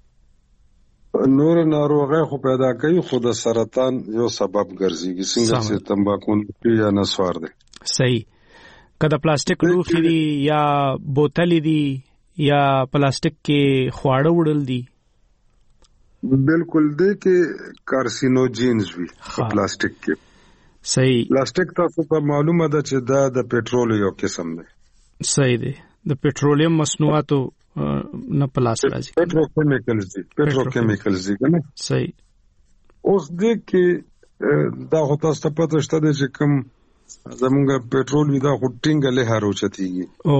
نور ناروغۍ خو پیدا کوي، خو د سرطان یو سبب ګرځيږي، څنګه چې تمباکو یا نسوار دی. صحیح. که د پلاستیک لوښي دي یا بوتلې دي یا پلاستیک کې خواړه وړل دي، بالکل دی کې کارسینوجینز وي په پلاستیک کې. صحیح. پلاستیک تاسو ته معلومه ده چې دا د پېټرول یو قسم دی. صحیح دی. د پېټرولیم مصنوعاتو نه پلاس راځي، پیټروکیمیکلز دي کنه. صحیح. اوس دې کې دا خو تاسو ته پته شته چې کوم زمونږ پېټرول وي دا خو ټینګه له هاروچتيږي او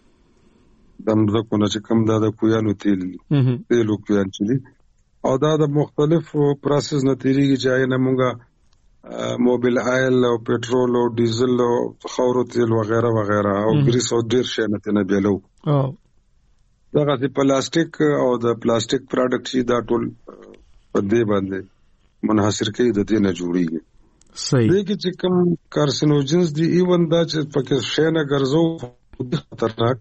دمزه کو نه چې کوم دا د کویانو تیلو کویان چي او دا د مختلف پروسس نه تیریږي چې نه مونږه موبایل آیل او پېټرول او ډیزل او خاورو تیل وغیرہ وغیرہ او ګریس او ډیر شي نه بیلو دا د پلاستیک او د پلاستیک پروډکټ چې دا ټول په دې باندې منحصر کې د دې نه جوړیږي. صحیح. دې کې چې کوم کارسینوجنز دي ایون دا چې پکې شینه ګرځو خطرناک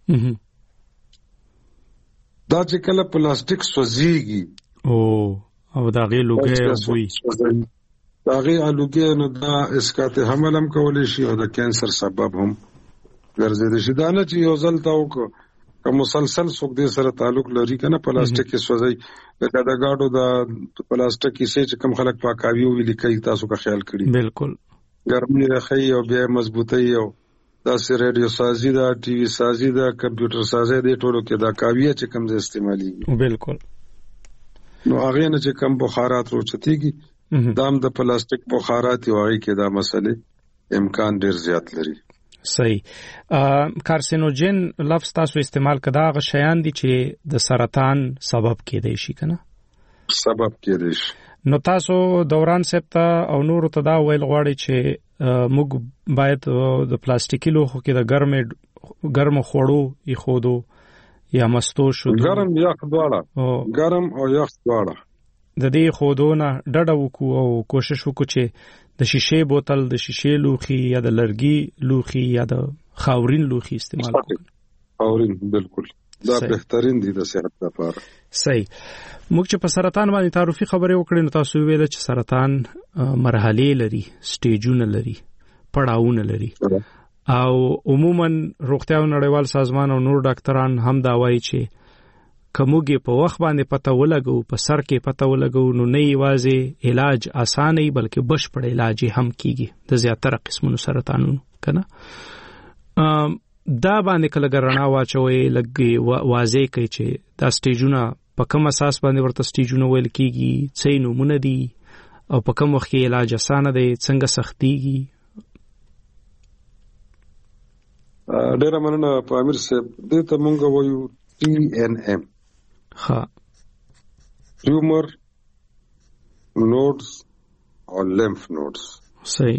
دا چې کله پلاستیک سوځيږي او دا غي لوګي وي دا غي لوګي نو دا اسقاط حمل هم کولای شي او د کینسر سبب هم ګرځي شي. دا نه چې یو ځل تاو کو مسلسل څوک دې سره تعلق لري کنه پلاستیک کې سوځي لکه دا گاډو دا پلاستیک کې چې کم خلک پاکاوي وی لیکي تاسو کا خیال کړی. بالکل. ګرمي راخي او بیا مضبوطي او دا سي رادیو سازي دا ټي وي سازي دا کمپیوټر سازي دې ټولو کې دا کاویه چې کم ځای استعمالي. بالکل. نو هغه نه چې کم بخارات روچتيږي دام د پلاستیک بخارات او هغه کې دا مسئله امکان ډیر زیات لري. صحیح. کارسینوجن لفظ تاسو استعمال کدا غ شیان دي چې د سرطان سبب کېدای شي کنه سبب کېدای شي. نو تاسو دوران صاحب ته او نور ته دا ویل غواړي چې موږ باید د پلاستیکي لوښو کې د ګرم خوړو یخودو یا مستو شو ګرم یخ دواړه ګرم او یخ دواړه د دې خودونه ډډه وکړو او کوشش وکړو چې د شیشې بوتل د شیشې لوښي یا د لرګي لوښي یا د خاورین لوښي استعمال وکړو. خاورین بالکل دا بهترین دي د صحت لپاره. صحیح. موږ چې په سرطان باندې تعارفي خبرې وکړې نو تاسو ویل چې سرطان مرحله لري، سټیجونه لري، پړاوونه لري او عموما روغتیا نړیوال سازمان او نور ډاکټران هم دا وایي چې کومګي په وخت باندې پته ولګو په سر کې پته ولګو نو نه یوازې علاج اسانه ای بلکې بشپړ علاج هم کیږي د زیاتره قسمونو سرطانونو کنه. دا باندې کله ګرنا واچوي لګي واضح کوي چې دا سټیجونه په کوم اساس باندې ورته سټیجونه ویل کیږي، څه نمونه دي او په کوم وخت کې علاج اسانه دی، څنګه سختيږي. ډېر مننه په امیر صاحب. دې ته مونږ وایو TNM. ها. tumor nodes or lymph nodes. صحیح.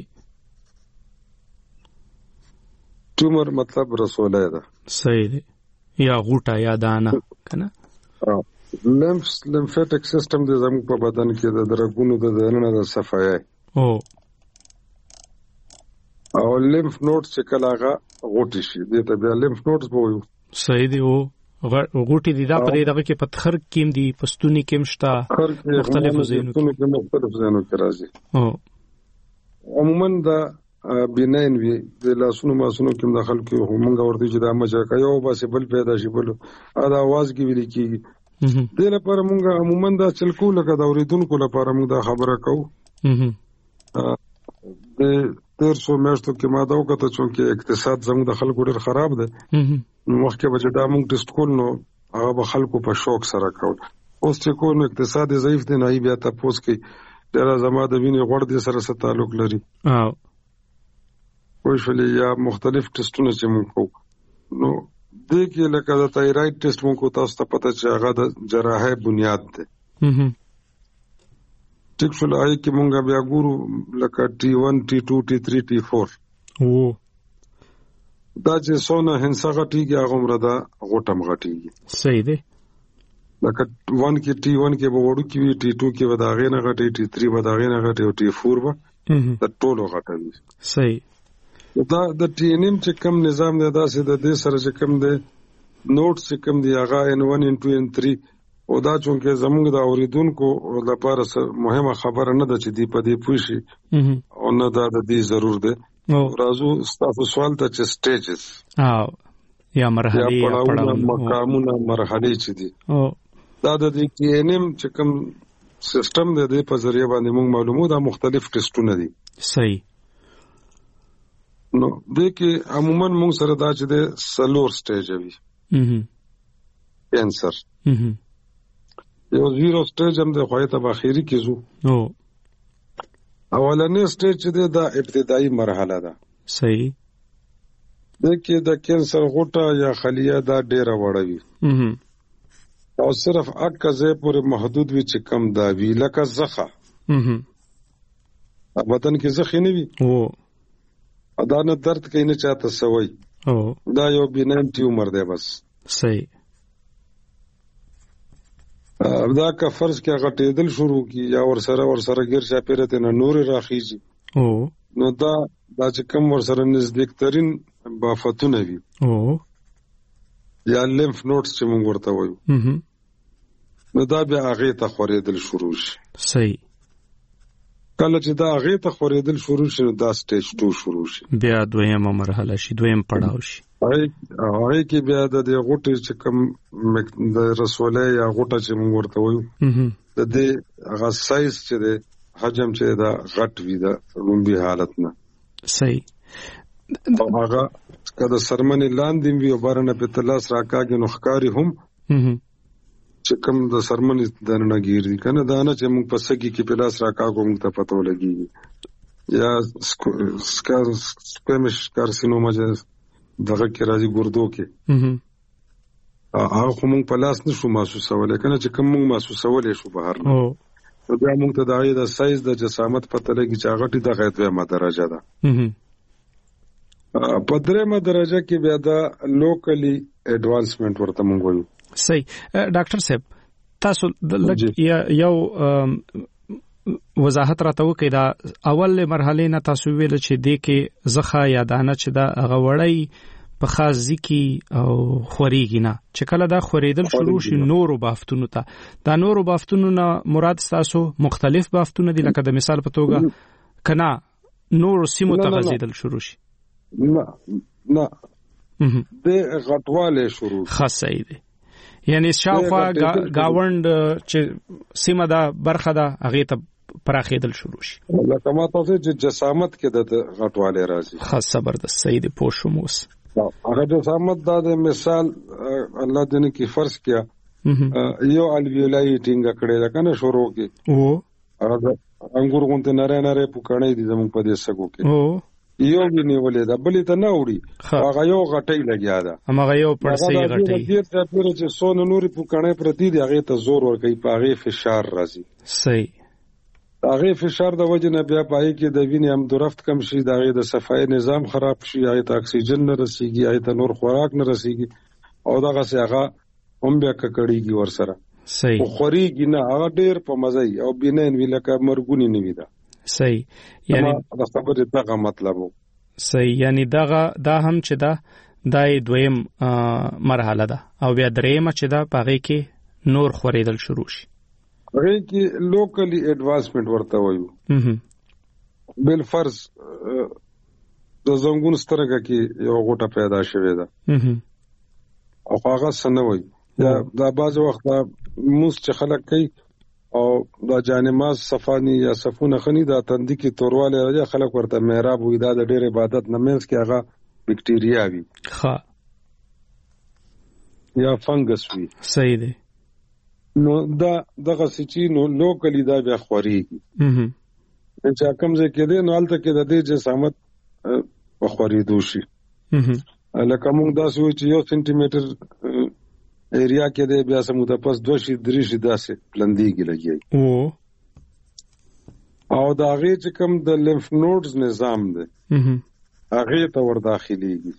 tumor مطلب رسوله ده. صحیح دی. یا غوټه یا دانه کنه. lymphatic system د زموږ په بدن کې د درګونو د دننه د صفایي او lymph nodes چې کله هغه غوټي شي دې ته بیا lymph nodes وایو. صحیح دی. غوټي دي دا په دغه کې پتخر کېم دي پستونی کېم شته مختلفو زینو کې راځي. عموما دا بناین وی د لاسونو ماسونو کې د خلکو همغه ورته چې دا مچا یو باسه بل پیدا شي بل دا आवाज کې ویل کېږي. د لپاره موږ عموما دا چلکو لکه دا اوریدونکو لپاره موږ دا خبره کوو. د 1300 میاشتو کې ما دا وکړه چې اقتصاد زموږ د خلکو ډېر خراب دی. مخکې به چې دا موږ ټیسټ کول نو هغه به خلکو په شوق سره کول. اوس چې کو نو اقتصاد ضعیف دی نه بیا تاسو کې ډېر زما د وینې غوړ دي سره څه تعلق لري. وښولې یا مختلف ټیسټونه چې موږ کوو نو د کې لکه د تایراید ټیسټ مونږ کو تاسو ته پته چې هغه د جراحي بنیاد ده. ټیک شو لای کې مونږ بیا ګورو لکه T1 T2 T3 T4 دا چې سونه هنسا غټیږي هغه مردا غټم غټیږي. صحیح ده. لکه 1 کې T1 کې به وړو کې T2 کې به دا غینه غټي T3 به دا غینه غټي او T4 به د ټولو غټوي. صحیح. دا د TNM چې کوم نظام دی دا سه د دې سره چې کوم دی نوټ چې کوم دی هغه N1 N2 N3 او دا چونکه زموږ د اوریدونکو لپاره مهمه خبره نه ده چې دی په دې پوښي او نه دا د دې ضرور ده. راځو تاسو سوال ته چې سټیجز یا مرحله یا پړاوونه مقامونه مرحله چې دي دا د TNM چې کوم سیستم دی په ذریعہ باندې موږ معلومو دا مختلف ټیسټونه دي. صحیح. نو د کې عموما موږ سره دا چې د سلور سټیج وي کینسر یو زیرو سټیج هم د خوایته په اخیری کې زو اولنې سټیج چې دا ابتدایي مرحله ده. صحیح. د کې د کینسر غوټه یا خلیه دا ډیره وړوي او صرف اکه پورې محدود وي چې کم دا وی لکه زخه بدن کې زخه نه وي دا نه درد کوي نه چاته سوي دا یو بناین ټیومر دی بس. صحیح. دا که فرض کې غټېدل شروع کی یا ورسره ګیر چاپیرته نه نور راخیږي نو دا چې کوم ورسره نزدیک ترين بافتونه وي یا لیمف نوډز چې موږ ورته وایو نو دا بیا هغه ته خورېدل شروع شي. صحیح. کله چې دا هغه ته خورېدل شروع شي دا سټیج 2 شروع شي. بیا دویمه مرحله شي دویم پړاو شي. هغه کې بیا د غوټې چې کوم د رسولې یا غوټه چې موږ ورته وایو د دې هغه سایز چې د حجم چې دا غټ وي دا لومبي حالت نه. صحیح. هغه کله سرمنې لاندې وي او بارنه په تلاس راکاږي نو ښکاری هم چې کوم د سرمنې د نه ګیري کنه دا نه چې موږ په سګي کې په لاس راکاږو موږ ته پته ولګي یا سکویمش کارسینوما چې دغه کې راځي ګردو کې هغه موږ په لاس نشو محسوسولای کنه چې کوم موږ محسوسولای شو بهر نه بیا موږ ته د سایز د جسامت پته لګي چې هغه ټی د غیرتمه درجه ده. په درېمه درجه کې بیا دا لوکلی اډوانسمنت ورته مونږ وایو. صحیح. ډاکټر صاحب تاسو یو وضاحت راته وکړئ دا اول مرحله نه تاسو ویل چې د کې زخه یا دانه چې دا غوړی په خاص ځکه او خوريږي نه چې کله دا خورېدل شروع شي نورو بافتونو ته دا نورو بافتونو نه مراد تاسو مختلف بافتونه دي لکه د مثال په توګه کنا نورو سیمو ته غځیدل شروع شي. نه د غټواله شروع خاصه دی یعنی شاوخوا گاوند چې سیمه دا برخه دا هغه ته پراخېدل شروع شي لکه ما تاسو چې جسامت کې د غټواله راځي. خاص زبردست صحیح دی پوښوموس هغه جسامت دا د مثال الله دې کې فرض کیا یو الویولای ټینګ کړي لکه نه شروع کې هغه انګور غونته نره پکړې دي زموږ په دې سګو کې یو نیولې دا بلې ته نه وړي هغه یو غټي لګیا دا هغه یو پرسي غټي دې ته پیر چې سون نوري پکړې پرتی دی هغه ته زور ور کوي په هغه فشار راځي. صحیح. هغه فشار د وجه نه بیا پای کې د وینې هم درفت کم شي د هغه د صفای نظام خراب شي هغه ته اکسیجن نه رسیږي هغه ته نور خوراک نه رسیږي او دغه څه هغه هم بیا ککړیږي ور سره. صحیح. خوريږي نه هغه ډیر په مزه او بینین ویلکه مرګونی نه ویدا. صحیح. یعنی دا خبره دغه مطلب وو. صحیح. یعنی دا هم چې دا دای دویم مرحله ده او بیا درېمه چې دا پاغه کې نور خوریدل شروع شي هغه کې لوکلی اډوانسمنت ورته وایو بل فرض د زنګون سترګه کې یو غوټه پیدا شوې ده او هغه سنوي دا باز وخت موس چې خلک کوي او دا جانماز صفانی یا صفونه خني دا تندې کې تورواله راځي خلک ورته محراب وې دا د ډېر عبادت نمنس کې هغه بکټیریا وي ها یا فنګس وي صحیح دی نو دا دغه سچې نو لوکلی دا بیا خوريږي چې کوم ځای کې دی نو الته کې د دې جسامت په خوريدو شي لکه موږ داسې وایو چې 1 سنټي میټر ایریا کې دی بیا سمو ته پس 2 شي 3 شي داسې پلندېږي لګي او دا هغه چې کوم د لیمف نودز نظام دی هغه ته ور داخليږي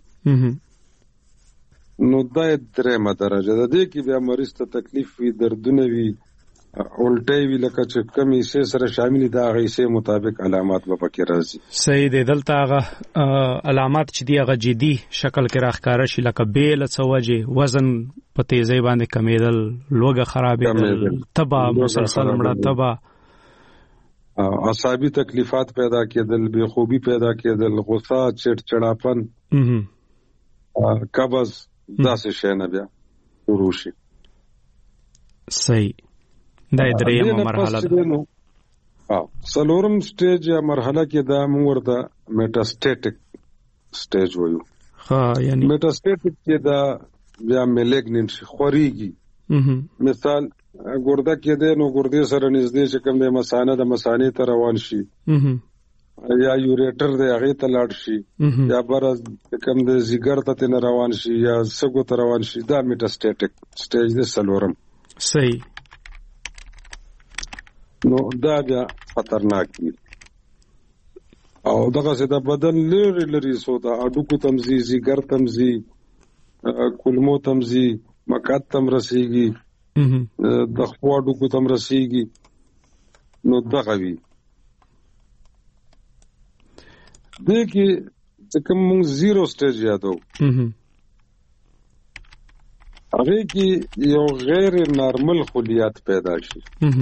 نو دا درېمه درجه ده د کې بیا مریض ته تکلیف وي دردونه وي الټي وی لکه چې کمی سه سره شامل دي هغه سه مطابق علامات به پکې راځي صحیح دی دلته هغه علامات چې دی هغه جدي شکل کې راخکاره شي لکه بیل څوجه وزن په تیزی باندې کمیدل لوګه خرابېدل تبا مسلسل مړه تبا اعصابي تکلیفات پیدا کېدل بے خوبي پیدا کېدل غصه چړچړاپن قبض داسې شي نه بیا شروع شي صحیح دا درېمه مرحله ده څلورم سټیج یا مرحله کې دا موږ ورته میټاسټیټک سټیج وایو یعنی میټاسټیټک کې دا بیا میلیګننت خوريږي مثال ګرده کې ده نو ګردې سره نږدې چې کوم د مثانه د مثانې ته روان شي یا یوریټر د هغه ته لاړ شي یا برز کوم د زیګر ته نه روان شي یا سګو ته روان شي دا میټاسټیټک سټیج د څلورم صحیح نو دا بیا خطرناک دي او دغه څه د بدن لري سو دا اډوکو تمزي زیګر تمزي کولمو تمزي مقعد تم رسیږي د خپل اډوکو تم رسیږي نو دغه وی دغه چې کوم زیرو سټیج یادو هغه کې یو غیر نارمل خلیات پیدا شي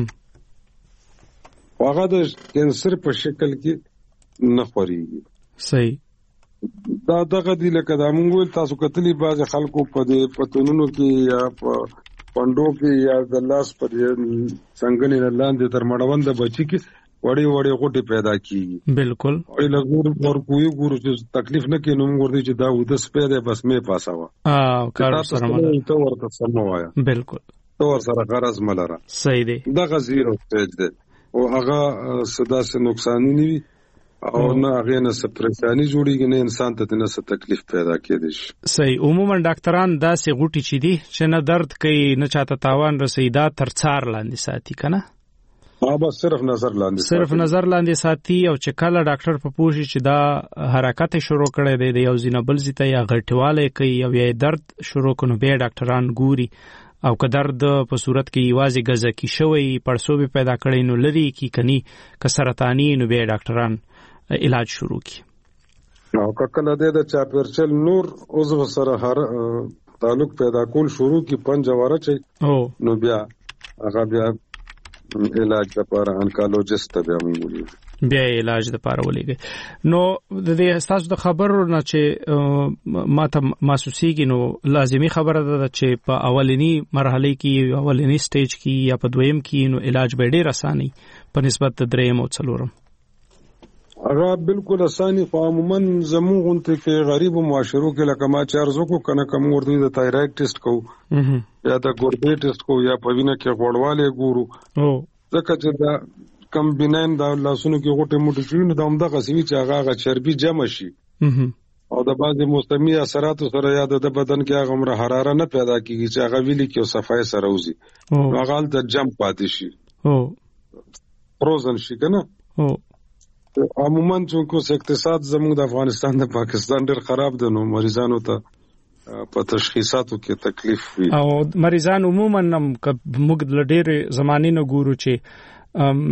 هغه د کینسر په شکل کې نه خوريږي صحیح دا دغه دی لکه دا موږ تاسو کتلی باز خلکو په دې پتونونو کې یا په پندو کې یا د لاس پر څنګه نه لاندې تر مړوند بچی کې وړي وړي غوټي پیدا کیږي بالکل او لګور ور کوی ګورو چې تکلیف نه کینو موږ ورته چې دا ود سپېده بس مې پاساوه کار سره مله ته ورته سموایا بالکل تو ور سره غرض ملره صحیح دی دغه زیرو سټیج دی او هغه صدا سے نقصان نه وي او نه هغه نه سپریشانی جوړیږي نه انسان ته نه څه تکلیف پیدا کېدی شي صحیح عموما ډاکټران دا سي غوټي چي دي چې نه درد کوي نه چاته تاوان رسیدا تر څار لاندې ساتي کنه بس صرف نظر لاندې ساتي او چې کله ډاکټر په پوښي چې دا حرکت شروع کړي دی یو زینبل زیته یا غټواله کوي او یا درد شروع کړي به ډاکټران ګوري او که درد په صورت کې یوازې غزه کې شوی پړسوبې پیدا کړي نو لري کې کني که سرطاني نو به ډاکټران علاج شروع کی او کله د چاپرچل نور عضو سره هر تعلق پیدا کول شروع کی پنځواره چي نو بیا هغه بیا علاج لپاره انکالوجست ته بیا علاج لپاره ولېږي نو د دې اساس د خبرو نه چې ماته محسوسيږي نو لازمي خبره ده چې په اولنی مرحله کې اولنی سټیج کې یا په دویم کې نو علاج به ډېر اساني په نسبت د دریم او څلورم هغه بالکل اساني خو عموما زموږ ته غریب معاشرو کې لکه ما چارزو کو کنه کوم ورته د تایراید ټیسټ کو یا د ګردې ټیسټ کو یا په وینه کې غوړواله ګورو ځکه چې دا کمبیناین دا لاسونو کې غوټه موټه شي نو دا هم د غسیوي چې هغه چربي جمع شي او د بعضې مستمي اثرات سره یا د بدن کې هغه عمر حراره نه پیدا کیږي چې هغه ویلي کې او صفای سره وزي هغه د جم پاتې شي فروزن شي کنه عموما چې اقتصاد زموږ د افغانستان د پاکستان ډېر خراب دی نو مریضانو ته په تشخیصاتو کې تکلیف وي او مریضان عموما موږ د ډېر زمانې نه ګورو چې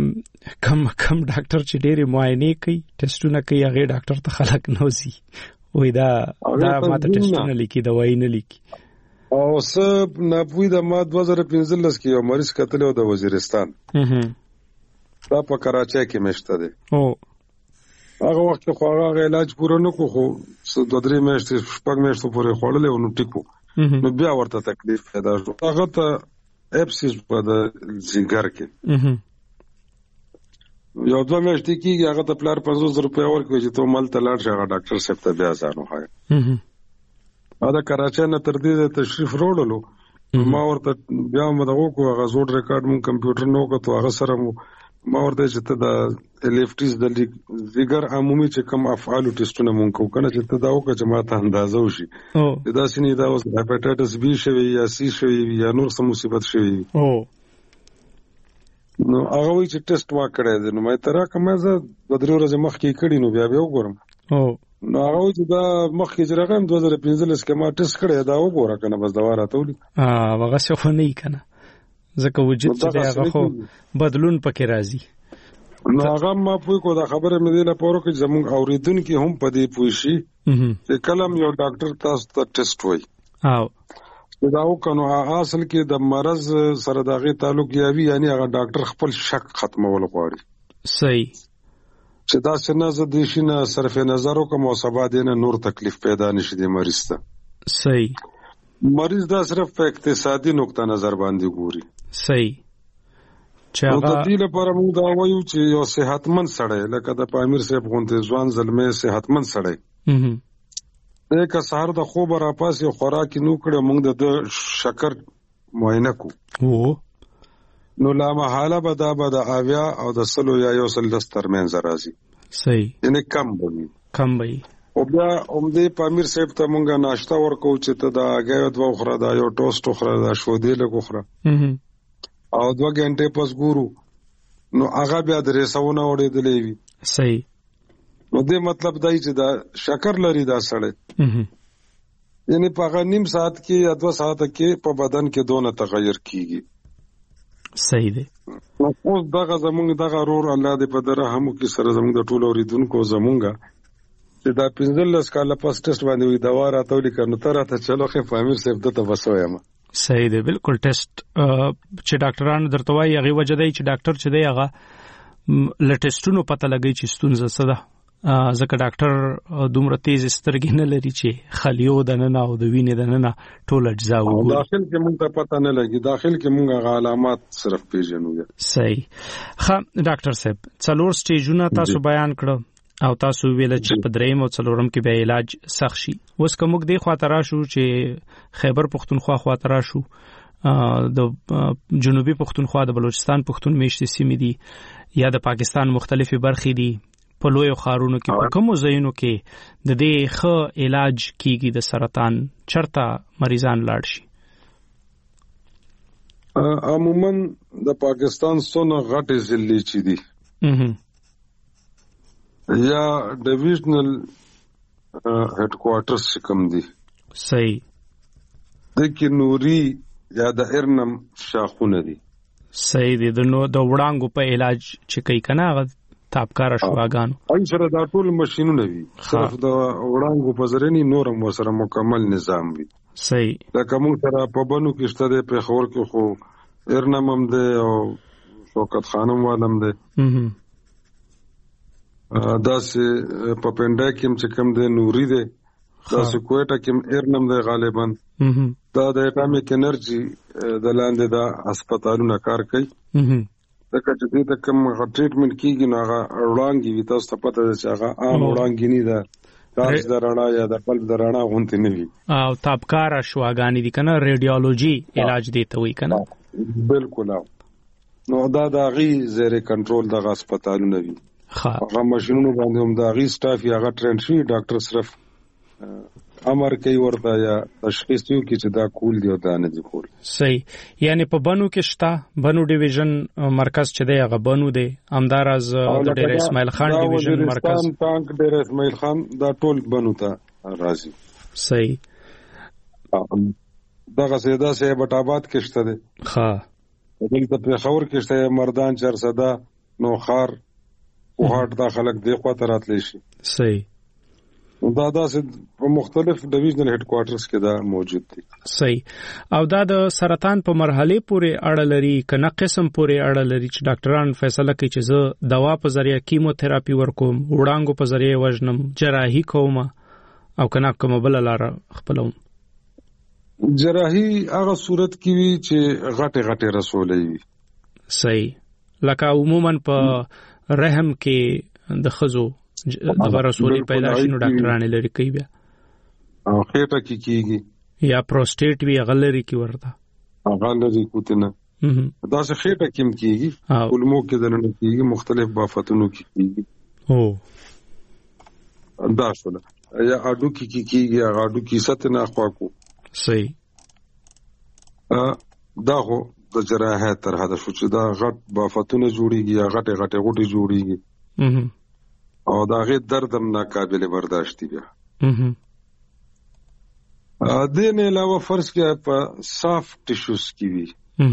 کم ډاکټر چې ډېر معاینه کوي ټیسټونه کوي هغه ډاکټر ته خلک نوځي وای دا ماته ټیسټونه لیکي دوايي نه لیکي او سب نه پوی د ما 2015 کې یو مریض کتل او د وزیرستان دا په کراچۍ کې مشته دي او هغه وخت خو هغه علاج پوره نکو خو 2-3 میاشتې شپږ میاشتې پورې خوړلې او نو ټیکو نو بیا ورته تکلیف پیدا شو هغه ته اپسیس په د ځګر کې یو 2 میاشتې کېږي هغه ته پلار 500 روپیا ورکوي چې ته مال ته لاړ شې هغه ډاکټر صاحب ته بیا ځانو هاي دا کراچۍ نه تر دې تشریف وروړلو ما ورته بیا مدغه کو هغه زوړ ریکارډ مون کمپیوټر نو کو ته هغه سره ما ورته چې ته د لیفټیز د ځګر عمومي چې کوم افعال ټیسټونه مونږ کو کنه چې ته دا وکړه چې ما ته اندازه وشي دا سینې دا اوس هپاتایټس بی شوی یا سی شوی یا نور څه مصیبت شوی نو هغه وی چې ټیسټ وا کړی دی نو مې ترا کومه زه بدرو ورځې مخکې کړی نو بیا وګورم نو هغه چې دا مخکې چې راغم 2015 کې ما ټیسټ کړی دا وګوره کنه بس دا واره تولي هغه څه خو نه کنه ځکه وجود چې هغه خو بدلون پکې راځي نو هغه ما پوي کو دا خبره مې دی لپاره چې زموږ اوریدونکو هم په دې پوي شي چې کلم یو ډاکټر تاسو ته ټیسټ وای او دا وکړو اصل کې د مرز سره دغه تعلق یاوي یعنی هغه ډاکټر خپل شک ختمول غواړي صحیح چې دا څنګه زده شي نه صرف نظر کوم او سبا دینه نور تکلیف پیدا نشي د مریض ته صحیح مریض دا صرف په اقتصادي نقطه نظر باندې ګوري صحیح چې هغه د دې لپاره موږ دا وایو چې یو صحتمند سړی لکه د پامیر صاحب غونډه ځوان زلمه صحتمند سړی دغه سهار د خوب را پاسې خوراک نو کړه موږ د شکر معاینه کو نو لا محاله به د اویا او د سلو یا یو سل دسترمن زرازي صحیح یعنی کم وي او بیا اومدې پامیر صاحب ته مونږه ناشته ورکو چې ته دا غاړه دوه خره دا یو ټوسټ خره دا شو دی له خره او 2 غنټه پس ګورو نو هغه بیا درې سونه وړېدلې وي صحیح نو دې مطلب دای چې دا شکر لري دا سړی یعنی په هغه نیم ساعت کې یا 2 ساعت کې په بدن کې دونه تغیر کیږي صحیح دی اوس دغه زمونږ دغه رور الله دې په درهم کې سره زمونږ د ټولو اوریدونکو زمونږه چې دا 15 کاله پس ټیسټ باندې وي دوا راته ولیکنو تر ته چلو خې فامیر صاحب ته وسویم صحیح دی بالکل ټیسټ چې ډاکټرانو درته وایي هغه وجه دی چې ډاکټر چې دی هغه لټیسټونو پته لګی چې ستونزه څه ده ځکه ډاکټر دومره تیز سترګې نه لري چې خلیو د نن او د وینې د نن ټول اجزا وګوري داخل کې مونږ ته پته نه لګي داخل کې مونږ علامات صرف پیژنو صحیح ښه ډاکټر صاحب 4 سټیجونه تاسو بیان کړو او تاسو ویل چې په دریم او څلورم کې به علاج سخت شي اوس کوم دی خواته راشو چې خیبر پختونخوا خواته راشو د جنوبي پختونخوا د بلوچستان پختون میشتي سیمې دي یا د پاکستان مختلفي برخې دي په لویو ښارونو کې په کومو ځایونو کې د دې ښه علاج کیږي د سرطان چرته مریضان لاړ شي عموما د پاکستان څونه غټې ضلعې چې دي یا ډیویژنل هډ کوارټرز کوم دي صحیح د کې نوري یا د ارنم شاخونه دي صحیح دي د وړانګو په علاج چې کوي کنه تابکار شواګانو اې سره دا ټول ماشينونه وي صرف د وړانګو په ذریعہ نورم سره مکمل نظام وي صحیح دا کوم سره په بنو کې شته په خور کې خو ارنم هم ده او شوکت خانم والم ده دا سه په پنده کې چې کوم ده نوري ده دا سه کوټه کې ارنم ده غالبا دا د اټامیک انرژي د لاندې دا هسپتالونه کار کوي دا چې دې ته کوم ټریټمنټ کیږي نو هغه وړاندې وي تاسو ته پته ده چې هغه عام وړاندې نه ده تاسو درانه یا د قلب درانه غونته نه وي او تابکار شواګانی دي کنه ریډیولوژي علاج دی ته وی کنه بالکل نو دا د غي زیر کنټرول د هسپتالونه وي هغه ماشينونو باندې هم د غي سټاف یا غ ټرین شي ډاکټر صرف امر کوي ورته یا تشخیص یو کې چې دا کول دی او دا نه دی کول صحیح یعنی په بنو کې شتا بنو ډیویژن مرکز چې دی هغه بنو دی همدارز د ډیر اسماعیل خان ډیویژن مرکز ټانک ډیر اسماعیل خان دا ټول بنو ته راځي صحیح دغه سیدا سه بټاباد کې شته دی ها دلته په خور کې شته مردان چرسدا نو خار او هټ دا خلک دی خو ته راتلی شي صحیح دا په مختلف ډیویژنل هډ کوارټرز کې دا موجود دي. صحیح. او دا د سرطان په مرحله پورې اړه لري کنه قسم پورې اړه لري چې ډاکټران فیصله کوي چې زه دوا په ذریعہ کیموتراپي ورکوم، وړانګو په ذریعہ وژنم، جراحي کوم او کنه کوم بل لار خپلوم؟ جراحي هغه صورت کې وي چې غټه رسولې وي. صحیح. لکه عموما په رحم کې د خزو د رسولي پیدا شي نو ډاکټرانه لري کوي بیا او خېټه کې کیږي یا پروستیټ وی غلري کی ورته غلري کوتنه دا څه خېټه کې کیږي کولمو کې دنه کیږي مختلف بافتونو کې کیږي او دا شول یا اډو کې کیږي اډو کې ستنه خوا کو. صحیح. دا هو د جراحت تر هدا شو چې دا غټ بافتونه جوړيږي یا غټه غوټي جوړيږي او دا غي دردم ناقابل برداشت دی. دین علاوه فرض کې په سافټ ټیشوز کې وي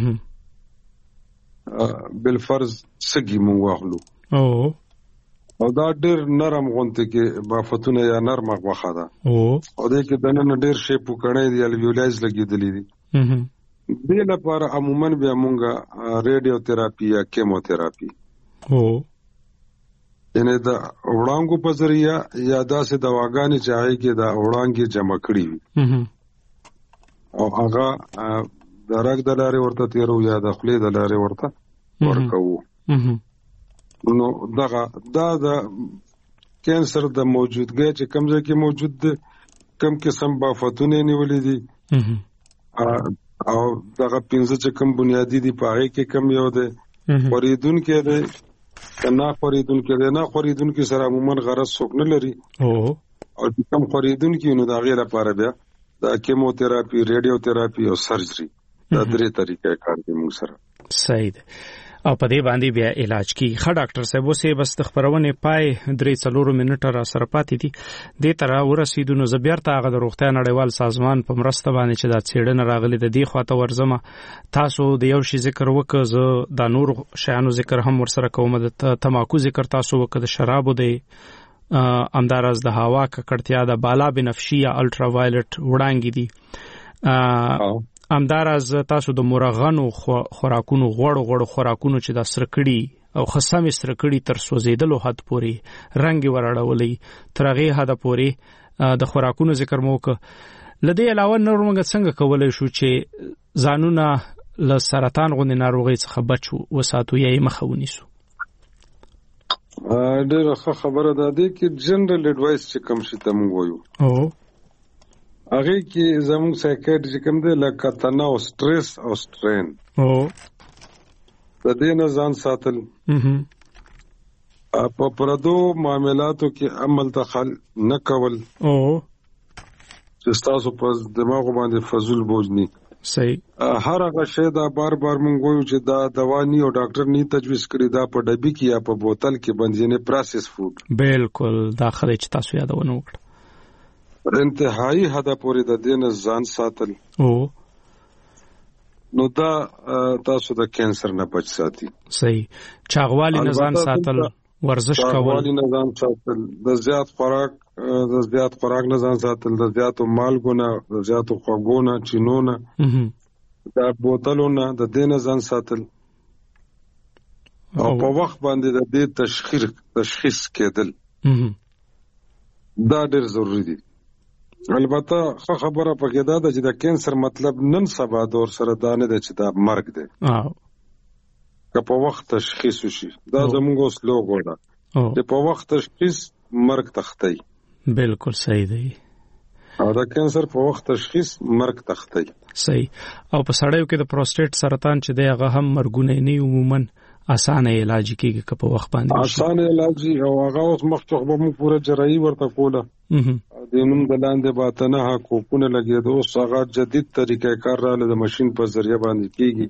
بل فرض سګي مو واخلو او دا ډېر نرم غونته کې بافتونه یا نرمه غوخه ده او دې کې دنه ډېر شی پوکړې دی الویولایز لګیدلې دي. دې لپاره عموما بیا مونږه ریډیو تراپي یا کیموتراپي یعنی دا وړانګو په ذریعہ یا داسې دواګانې چې هغه کې دا وړانګې جمع کړي وي او هغه د رګ د لارې ورته تیرو یا د خولې د لارې ورته ورکوو. نو دا د کینسر د موجودګۍ چې کوم ځای کې موجود دی کم قسم بافتونه نیولې دي او دغه 15 چې کوم بنیادی دي په هغه کې کم یو دی خریدون کې دی کنا خریدون کې نه خریدون کې سره عموما غرض څوک نه لري او کوم خریدون کې نو دا غیر لپاره بیا دا کیموتراپي ریډیو تراپي او سرجري دا درې طریقې کار کوي موږ سره. صحیح. او په دې باندې بیا علاج کی ښه ډاکټر صاحب اوسې بس د خبرونه پای 3-4 منټه را سره پاتې دي د تر ورسېدو نو زبیرته هغه د روغتیا نړیوال سازمان په مرسته باندې چې دا څېړنه راغلي د دې خواته ورزمه تاسو د یو شی ذکر وکړ زه د نور شیانو ذکر هم ورسره کوم د تماکو ذکر تاسو وکړ د شرابو د امدارز د هوا ککړتیا د بالا بنفشي یا الټرا وایلټ وړانګې دي امدارز تاسو د مرغانو خوراکونو غوړو خوراکونو چې د سرکړی او خصامي سرکړی تر سوزیدلو حد پوري رنگ ورړولې ترغه حد پوري د خوراکونو ذکر مو وک. لدې علاوه نور موږ څنګه کولای شو چې ځانونه له سرطان غوندې ناروغي څخه بچو وساتو یې مخه ونیسو؟ ډېر ښه خبره ده چې جنرال اډوایس چې کوم شي ته موږ وایو هغه کې زموږ سایکیاټری کوم دی لکه تناو سټریس او سټرین د دې نه ځان ساتل په پردو معاملاتو کې عمل دخل نه کول چې تاسو په دماغ باندې فزول بوج نه. صحیح. هر هغه شی دا بار مونږ وایو چې دا دوا نه او ډاکټر نه تجویز کړی دا په ډبی کې یا په بوتل کې باندې نه پروسس فود بالکل داخله چې تاسو یادونه وکړه انتهایی حدا پورې د دین ځان ساتل نو دا تاسو د کینسر نه بچ ساتي. صحیح. چاغوالي نه ځان ساتل، ورزش کول، چاغوالي نه ځان ساتل، د زیات خوراک نه ځان ساتل، د زیاتو مالګو نه، د زیاتو خوږو نه، چینو نه، د بوتلو نه د دین ځان ساتل او په وخت باندې د دې تشخیص کېدل دا ډېر ضروری دي. البته خبره پکې دا ده چې د کینسر مطلب نن سبا دور سره دا نه ده چې دا مرګ دی که په وخت تشخیص وشي. دا زموږ اوس لوګو ده چې په وخت تشخیص مرګ تختی. بالکل صحیح دی. او د کینسر په وخت تشخیص مرګ تختی. صحیح. او په سړیو کې د پروستیټ سرطان چې دی هغه هم مرګونه نه عموما اسانه علاج کیږي که په وخت باندې اسانه علاج او هغه اوس مخکې به موږ پوره جراحي ورته کوله د نوم د لاندې باتنه حقوقونه لګېدو اوس هغه جدید طریقې کار رااله د ماشين په ذریعہ باندې کیږي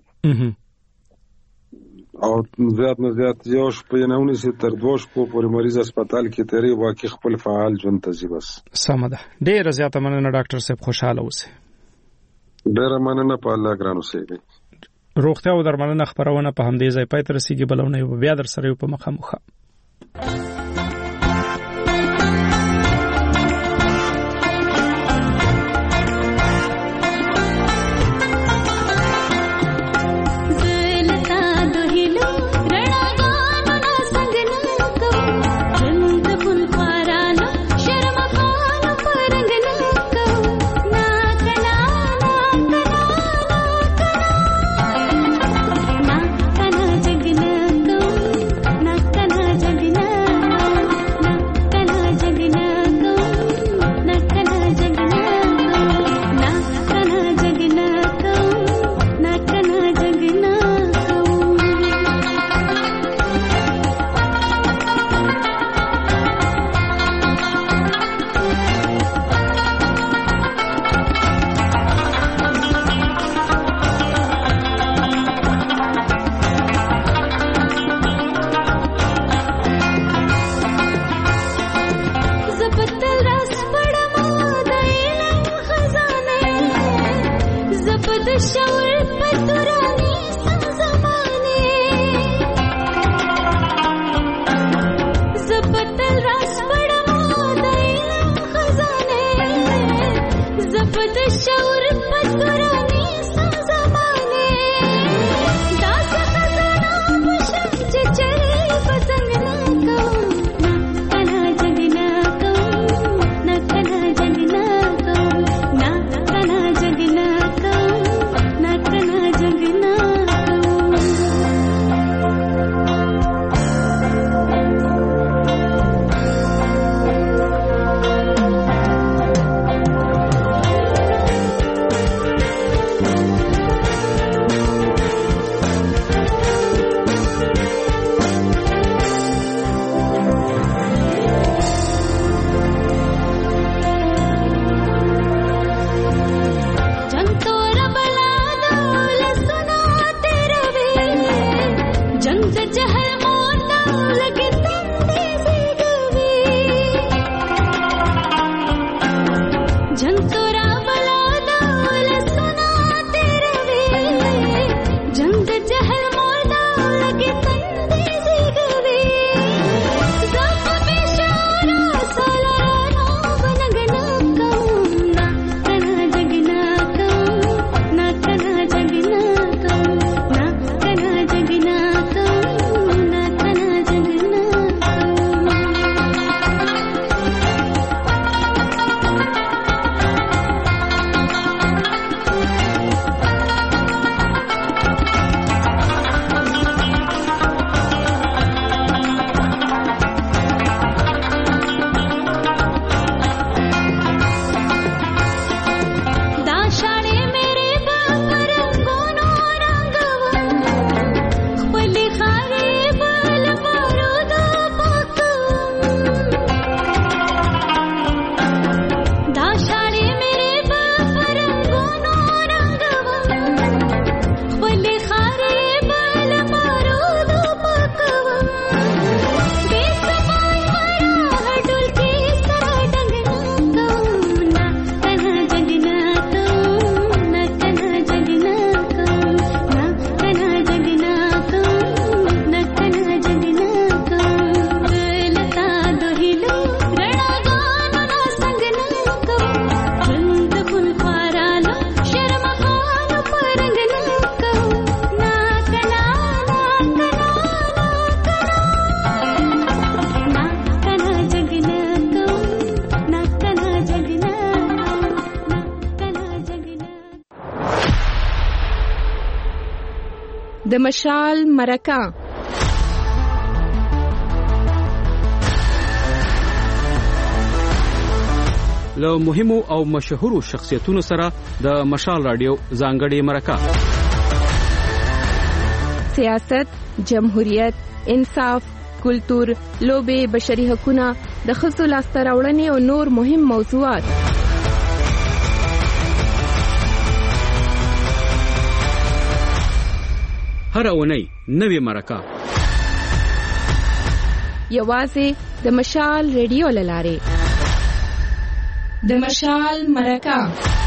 او زیات نه زیات یو شپه نه ونیسي تر 2 شپو پورې مریض هسپتال کې تیری واقع خپل فعال ژوند ته ځي. بس سم ده. ډېر زیات مننه ډاکټر صاحب، خوشاله اوسئ. ډېر مننه په الله ګران اوسئ. روغتیا او درملنه خبرونه په همدې ځای پای ته رسیدي. بلونه بیا در سره په مخامخ. زبد شعور پتورانی سم زمانه زبد راز پڑمو دائم خزانه زبد شعور پتورانی سم زمانه داس خزانه پشم چچری پسنگ نکو نکنا جگنا کو نکنا جگنا کو نکنا جگنا کو نکنا جگنا د مشال مرکه له مهمو او مشهورو شخصیتونو سره د مشال رادیو ځانګړې مرکه سیاست، جمهوریت، انصاف، کلتور، لوبې، بشري حقوقونه، د ښځو لاسته راوړنې او نور مهم موضوعات. هر اونۍ نوې مرکه یوازې د مشال ریډیو لاره. د مشال مرکه